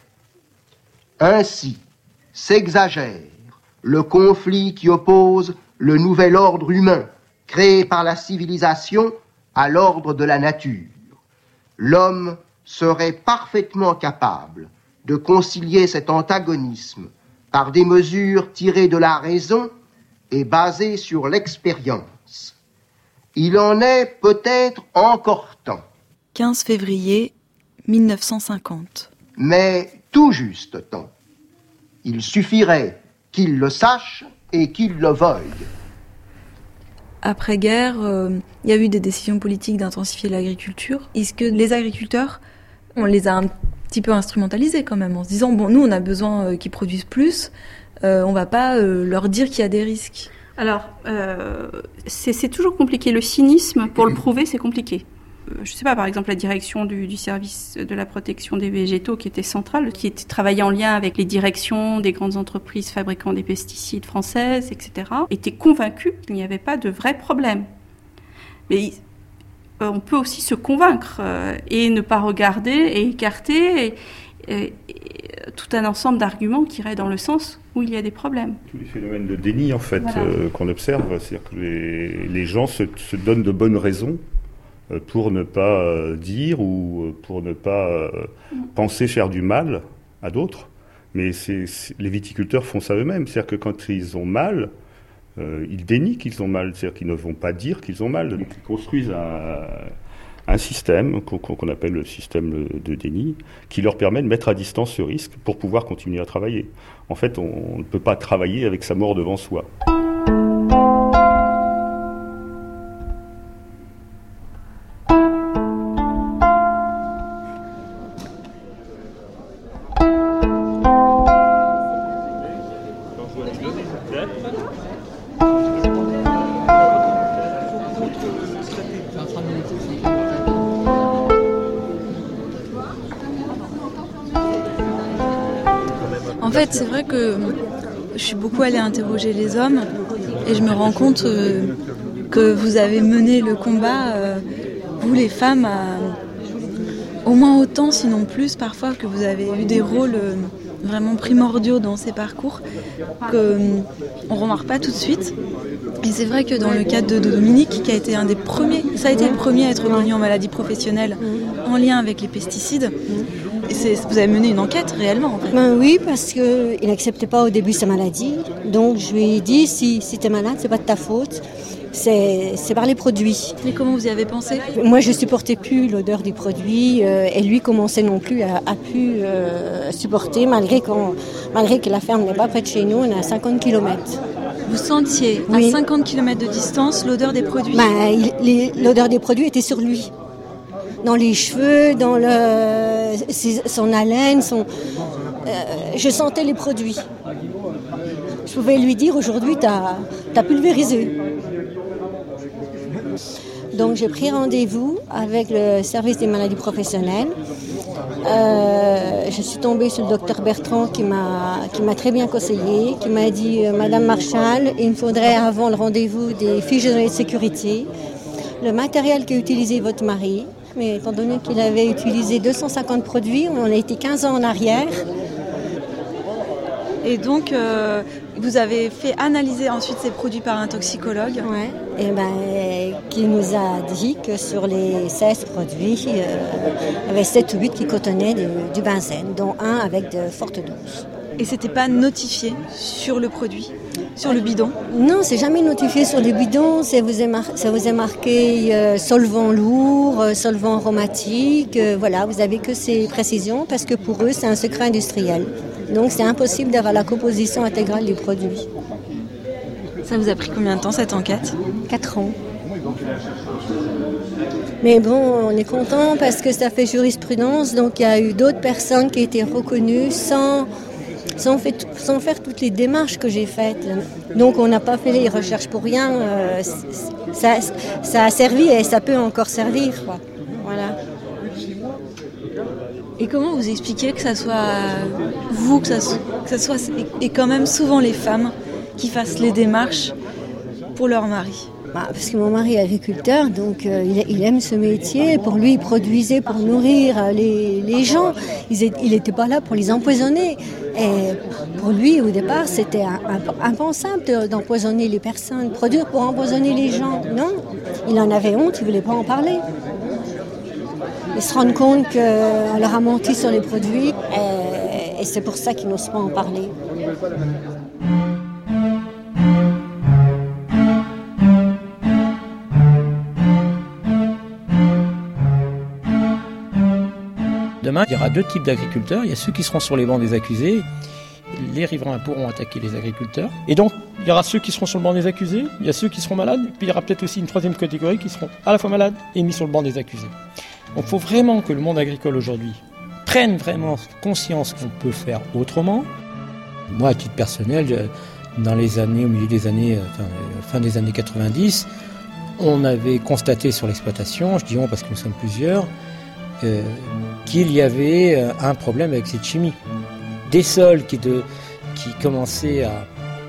Ainsi, s'exagère le conflit qui oppose le nouvel ordre humain, créé par la civilisation, à l'ordre de la nature. L'homme serait parfaitement capable de concilier cet antagonisme par des mesures tirées de la raison et basées sur l'expérience. Il en est peut-être encore temps. quinze février mille neuf cent cinquante. Mais tout juste temps. Il suffirait qu'il le sache et qu'il le veuille. Après-guerre, euh, il y a eu des décisions politiques d'intensifier l'agriculture. Est-ce que les agriculteurs, on les a un petit peu instrumentalisés quand même, en se disant, bon, nous, on a besoin euh, qu'ils produisent plus, euh, on va pas euh, leur dire qu'il y a des risques. Alors, euh, c'est, c'est toujours compliqué. Le cynisme, pour le prouver, c'est compliqué. Je ne sais pas, par exemple, la direction du, du service de la protection des végétaux qui était centrale, qui était travaillée en lien avec les directions des grandes entreprises fabricant des pesticides françaises, et cetera, était convaincue qu'il n'y avait pas de vrai problème. Mais euh, on peut aussi se convaincre euh, et ne pas regarder et écarter et, et, et, tout un ensemble d'arguments qui iraient dans le sens où il y a des problèmes. Tous les phénomènes de déni, en fait, voilà. euh, qu'on observe, c'est-à-dire que les, les gens se, se donnent de bonnes raisons pour ne pas euh, dire ou pour ne pas euh, penser faire du mal à d'autres. Mais c'est, c'est, les viticulteurs font ça eux-mêmes. C'est-à-dire que quand ils ont mal, euh, ils dénient qu'ils ont mal. C'est-à-dire qu'ils ne vont pas dire qu'ils ont mal. Donc ils construisent un, un système qu'on, qu'on appelle le système de déni, qui leur permet de mettre à distance ce risque pour pouvoir continuer à travailler. En fait, on, on ne peut pas travailler avec sa mort devant soi. En fait, c'est vrai que je suis beaucoup allée interroger les hommes et je me rends compte euh, que vous avez mené le combat, euh, vous les femmes, à, au moins autant, sinon plus, parfois, que vous avez eu des rôles euh, vraiment primordiaux dans ces parcours qu'on ne remarque pas tout de suite. Et c'est vrai que dans le cadre de Dominique, qui a été un des premiers, ça a été le premier à être reconnu en maladie professionnelle en lien avec les pesticides, et c'est, vous avez mené une enquête réellement en fait. Ben oui, parce qu'il n'acceptait pas au début sa maladie. Donc je lui ai dit, si, si tu es malade, c'est pas de ta faute. C'est, c'est par les produits. Et comment vous y avez pensé ? Moi, je supportais plus l'odeur du produit euh, et lui commençait non plus à, à plus euh, supporter, malgré, qu'on, malgré que la ferme n'est pas près de chez nous, on est à cinquante kilomètres. Vous sentiez oui. à cinquante kilomètres de distance l'odeur des produits ? Ben, il, les, l'odeur des produits était sur lui. Dans les cheveux, dans le, son haleine, son, euh, je sentais les produits. Je pouvais lui dire aujourd'hui, t'as, t'as pulvérisé. Donc j'ai pris rendez-vous avec le service des maladies professionnelles. Euh, je suis tombée sur le docteur Bertrand qui m'a, qui m'a très bien conseillé, qui m'a dit euh, Madame Marchal, il me faudrait avant le rendez-vous des fiches de sécurité, le matériel qu'a utilisé votre mari. Mais étant donné qu'il avait utilisé deux cent cinquante produits, on a été quinze ans en arrière. Et donc, euh, vous avez fait analyser ensuite ces produits par un toxicologue. Ouais. Et ben, qui nous a dit que sur les seize produits, euh, il y avait sept ou huit qui contenaient du, du benzène, dont un avec de fortes doses. Et c'était pas notifié sur le produit, sur le bidon ? Non, c'est jamais notifié sur le bidon. Ça vous est, mar- ça vous est marqué euh, solvant lourd, euh, solvant aromatique. Euh, voilà, vous avez que ces précisions parce que pour eux, c'est un secret industriel. Donc, c'est impossible d'avoir la composition intégrale du produit. Ça vous a pris combien de temps cette enquête ? Quatre ans. Mais bon, on est content parce que ça fait jurisprudence. Donc, il y a eu d'autres personnes qui ont été reconnues sans... Sans, fait, sans faire toutes les démarches que j'ai faites. Donc on n'a pas fait les recherches pour rien. Euh, ça, ça a servi et ça peut encore servir, quoi. Voilà. Et comment vous expliquez que ça soit vous, que ça, que ça soit et quand même souvent les femmes qui fassent les démarches pour leur mari ? Bah, parce que mon mari est agriculteur, donc euh, il, il aime ce métier. Pour lui, il produisait pour nourrir les, les gens. Il n'était pas là pour les empoisonner. Et pour lui, au départ, c'était un, un, impensable de, d'empoisonner les personnes, produire pour empoisonner les gens. Non, il en avait honte, il ne voulait pas en parler. Ils se rendent compte qu'on leur a menti sur les produits et, et c'est pour ça qu'ils n'osent pas en parler. Demain, il y aura deux types d'agriculteurs. Il y a ceux qui seront sur les bancs des accusés. Les riverains pourront attaquer les agriculteurs. Et donc, Il y aura ceux qui seront sur le banc des accusés, il y a ceux qui seront malades, puis il y aura peut-être aussi une troisième catégorie qui seront à la fois malades et mis sur le banc des accusés. Donc il faut vraiment que le monde agricole aujourd'hui prenne vraiment conscience qu'on peut faire autrement. Moi, à titre personnel, dans les années, au milieu des années, enfin, fin des années quatre-vingt-dix, on avait constaté sur l'exploitation, je dis on parce que nous sommes plusieurs, euh, qu'il y avait un problème avec cette chimie. Des sols qui, de, qui commençaient à,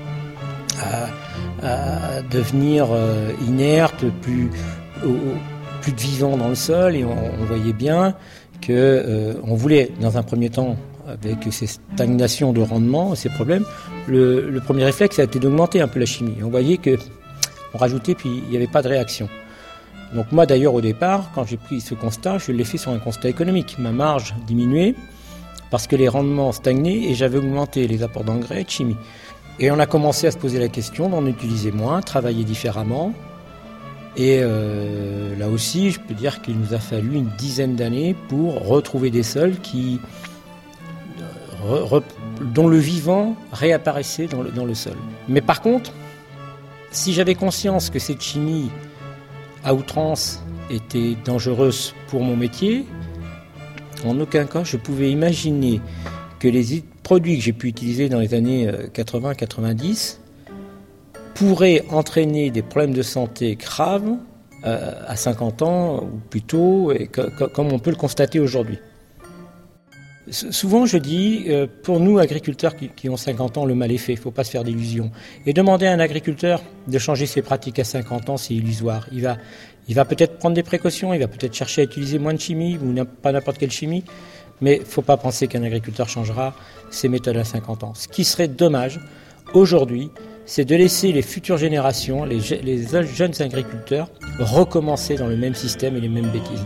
à, à devenir euh, inertes, plus, au, plus de vivant dans le sol, et on, on voyait bien que euh, on voulait, dans un premier temps, avec ces stagnations de rendement, ces problèmes, le, le premier réflexe a été d'augmenter un peu la chimie. On voyait que on rajoutait, puis il n'y avait pas de réaction. Donc moi d'ailleurs au départ, quand j'ai pris ce constat, je l'ai fait sur un constat économique. Ma marge diminuait parce que les rendements stagnaient et j'avais augmenté les apports d'engrais et de chimie. Et on a commencé à se poser la question d'en utiliser moins, travailler différemment. Et euh, là aussi, je peux dire qu'il nous a fallu une dizaine d'années pour retrouver des sols qui, re, re, dont le vivant réapparaissait dans le, dans le sol. Mais par contre, si j'avais conscience que cette chimie à outrance était dangereuse pour mon métier, en aucun cas je pouvais imaginer que les produits que j'ai pu utiliser dans les années quatre-vingts quatre-vingt-dix pourraient entraîner des problèmes de santé graves euh, à cinquante ans ou plus tôt, et que, que, comme on peut le constater aujourd'hui. Souvent je dis, euh, pour nous agriculteurs qui, qui ont cinquante ans, le mal est fait, il ne faut pas se faire d'illusions. Et demander à un agriculteur de changer ses pratiques à cinquante ans, c'est illusoire. Il va, il va peut-être prendre des précautions, il va peut-être chercher à utiliser moins de chimie, ou pas n'importe quelle chimie, mais il ne faut pas penser qu'un agriculteur changera ses méthodes à cinquante ans. Ce qui serait dommage, aujourd'hui, c'est de laisser les futures générations, les, les jeunes agriculteurs, recommencer dans le même système et les mêmes bêtises.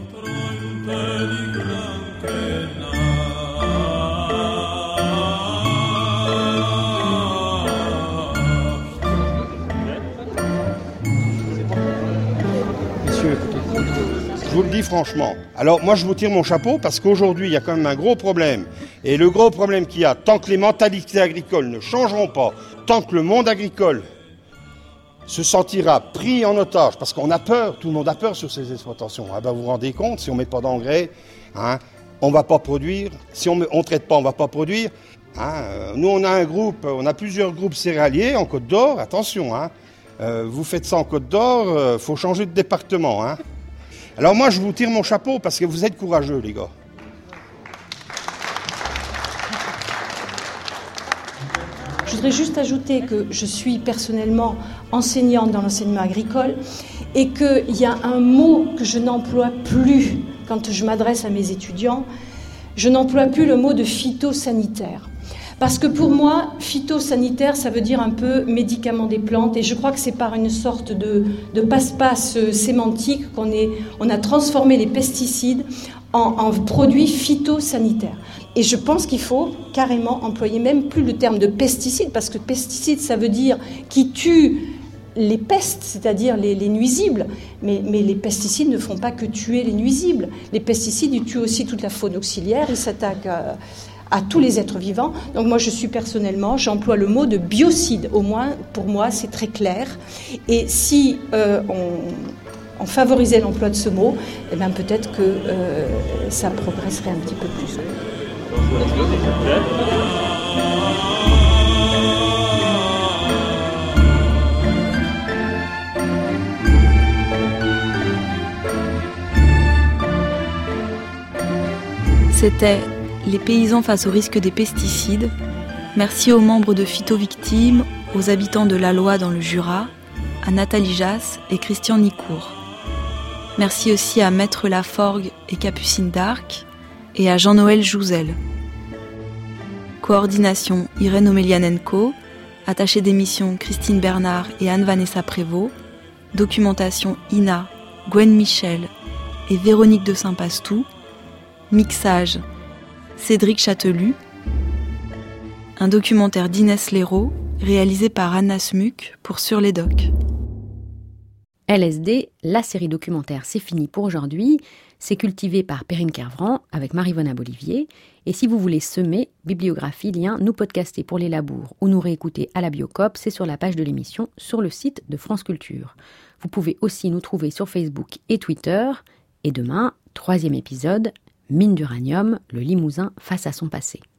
Je vous le dis franchement. Alors moi je vous tire mon chapeau parce qu'aujourd'hui il y a quand même un gros problème. Et le gros problème qu'il y a, tant que les mentalités agricoles ne changeront pas, tant que le monde agricole se sentira pris en otage, parce qu'on a peur, tout le monde a peur sur ces exploitations. Ah ben vous vous rendez compte, si on ne met pas d'engrais, hein, on ne va pas produire. Si on ne traite pas, on ne va pas produire. Hein. Nous on a un groupe, on a plusieurs groupes céréaliers en Côte d'Or, attention. Hein. Euh, vous faites ça en Côte d'Or, il euh, faut changer de département. Hein. Alors moi, je vous tire mon chapeau parce que vous êtes courageux, les gars. Je voudrais juste ajouter que je suis personnellement enseignante dans l'enseignement agricole et qu'il y a un mot que je n'emploie plus quand je m'adresse à mes étudiants. Je n'emploie plus le mot de phytosanitaire. Parce que pour moi, phytosanitaire, ça veut dire un peu médicament des plantes. Et je crois que c'est par une sorte de, de passe-passe sémantique qu'on est, on a transformé les pesticides en, en produits phytosanitaires. Et je pense qu'il faut carrément employer même plus le terme de pesticide, parce que pesticide, ça veut dire qui tue les pestes, c'est-à-dire les, les nuisibles. Mais, mais les pesticides ne font pas que tuer les nuisibles. Les pesticides, ils tuent aussi toute la faune auxiliaire, ils s'attaquent à... à tous les êtres vivants. Donc moi je suis personnellement, j'emploie le mot de biocide, au moins pour moi c'est très clair. Et si euh, on, on favorisait l'emploi de ce mot, eh bien peut-être que euh, ça progresserait un petit peu plus. C'était Les paysans face au risque des pesticides. Merci aux membres de Phyto-Victimes, aux habitants de Laloy dans le Jura, à Nathalie Jass et Christian Nicourt. Merci aussi à Maître Laforgue et Capucine d'Arc et à Jean-Noël Jouzel. Coordination Irène Omelianenko, attachée d'émission Christine Bernard et Anne-Vanessa Prévost, documentation Ina, Gwen Michel et Véronique de Saint-Pastou, mixage Cédric Châtelu, un documentaire d'Inès Léraud réalisé par Anna Smuck pour Sur les Docs. L S D, la série documentaire, c'est fini pour aujourd'hui. C'est cultivé par Perrine Kervran avec Marie-Vona Bolivier. Et si vous voulez semer, bibliographie, lien, nous podcaster pour les labours ou nous réécouter à la Biocop, c'est sur la page de l'émission sur le site de France Culture. Vous pouvez aussi nous trouver sur Facebook et Twitter. Et demain, troisième épisode, Mine d'uranium, le Limousin face à son passé.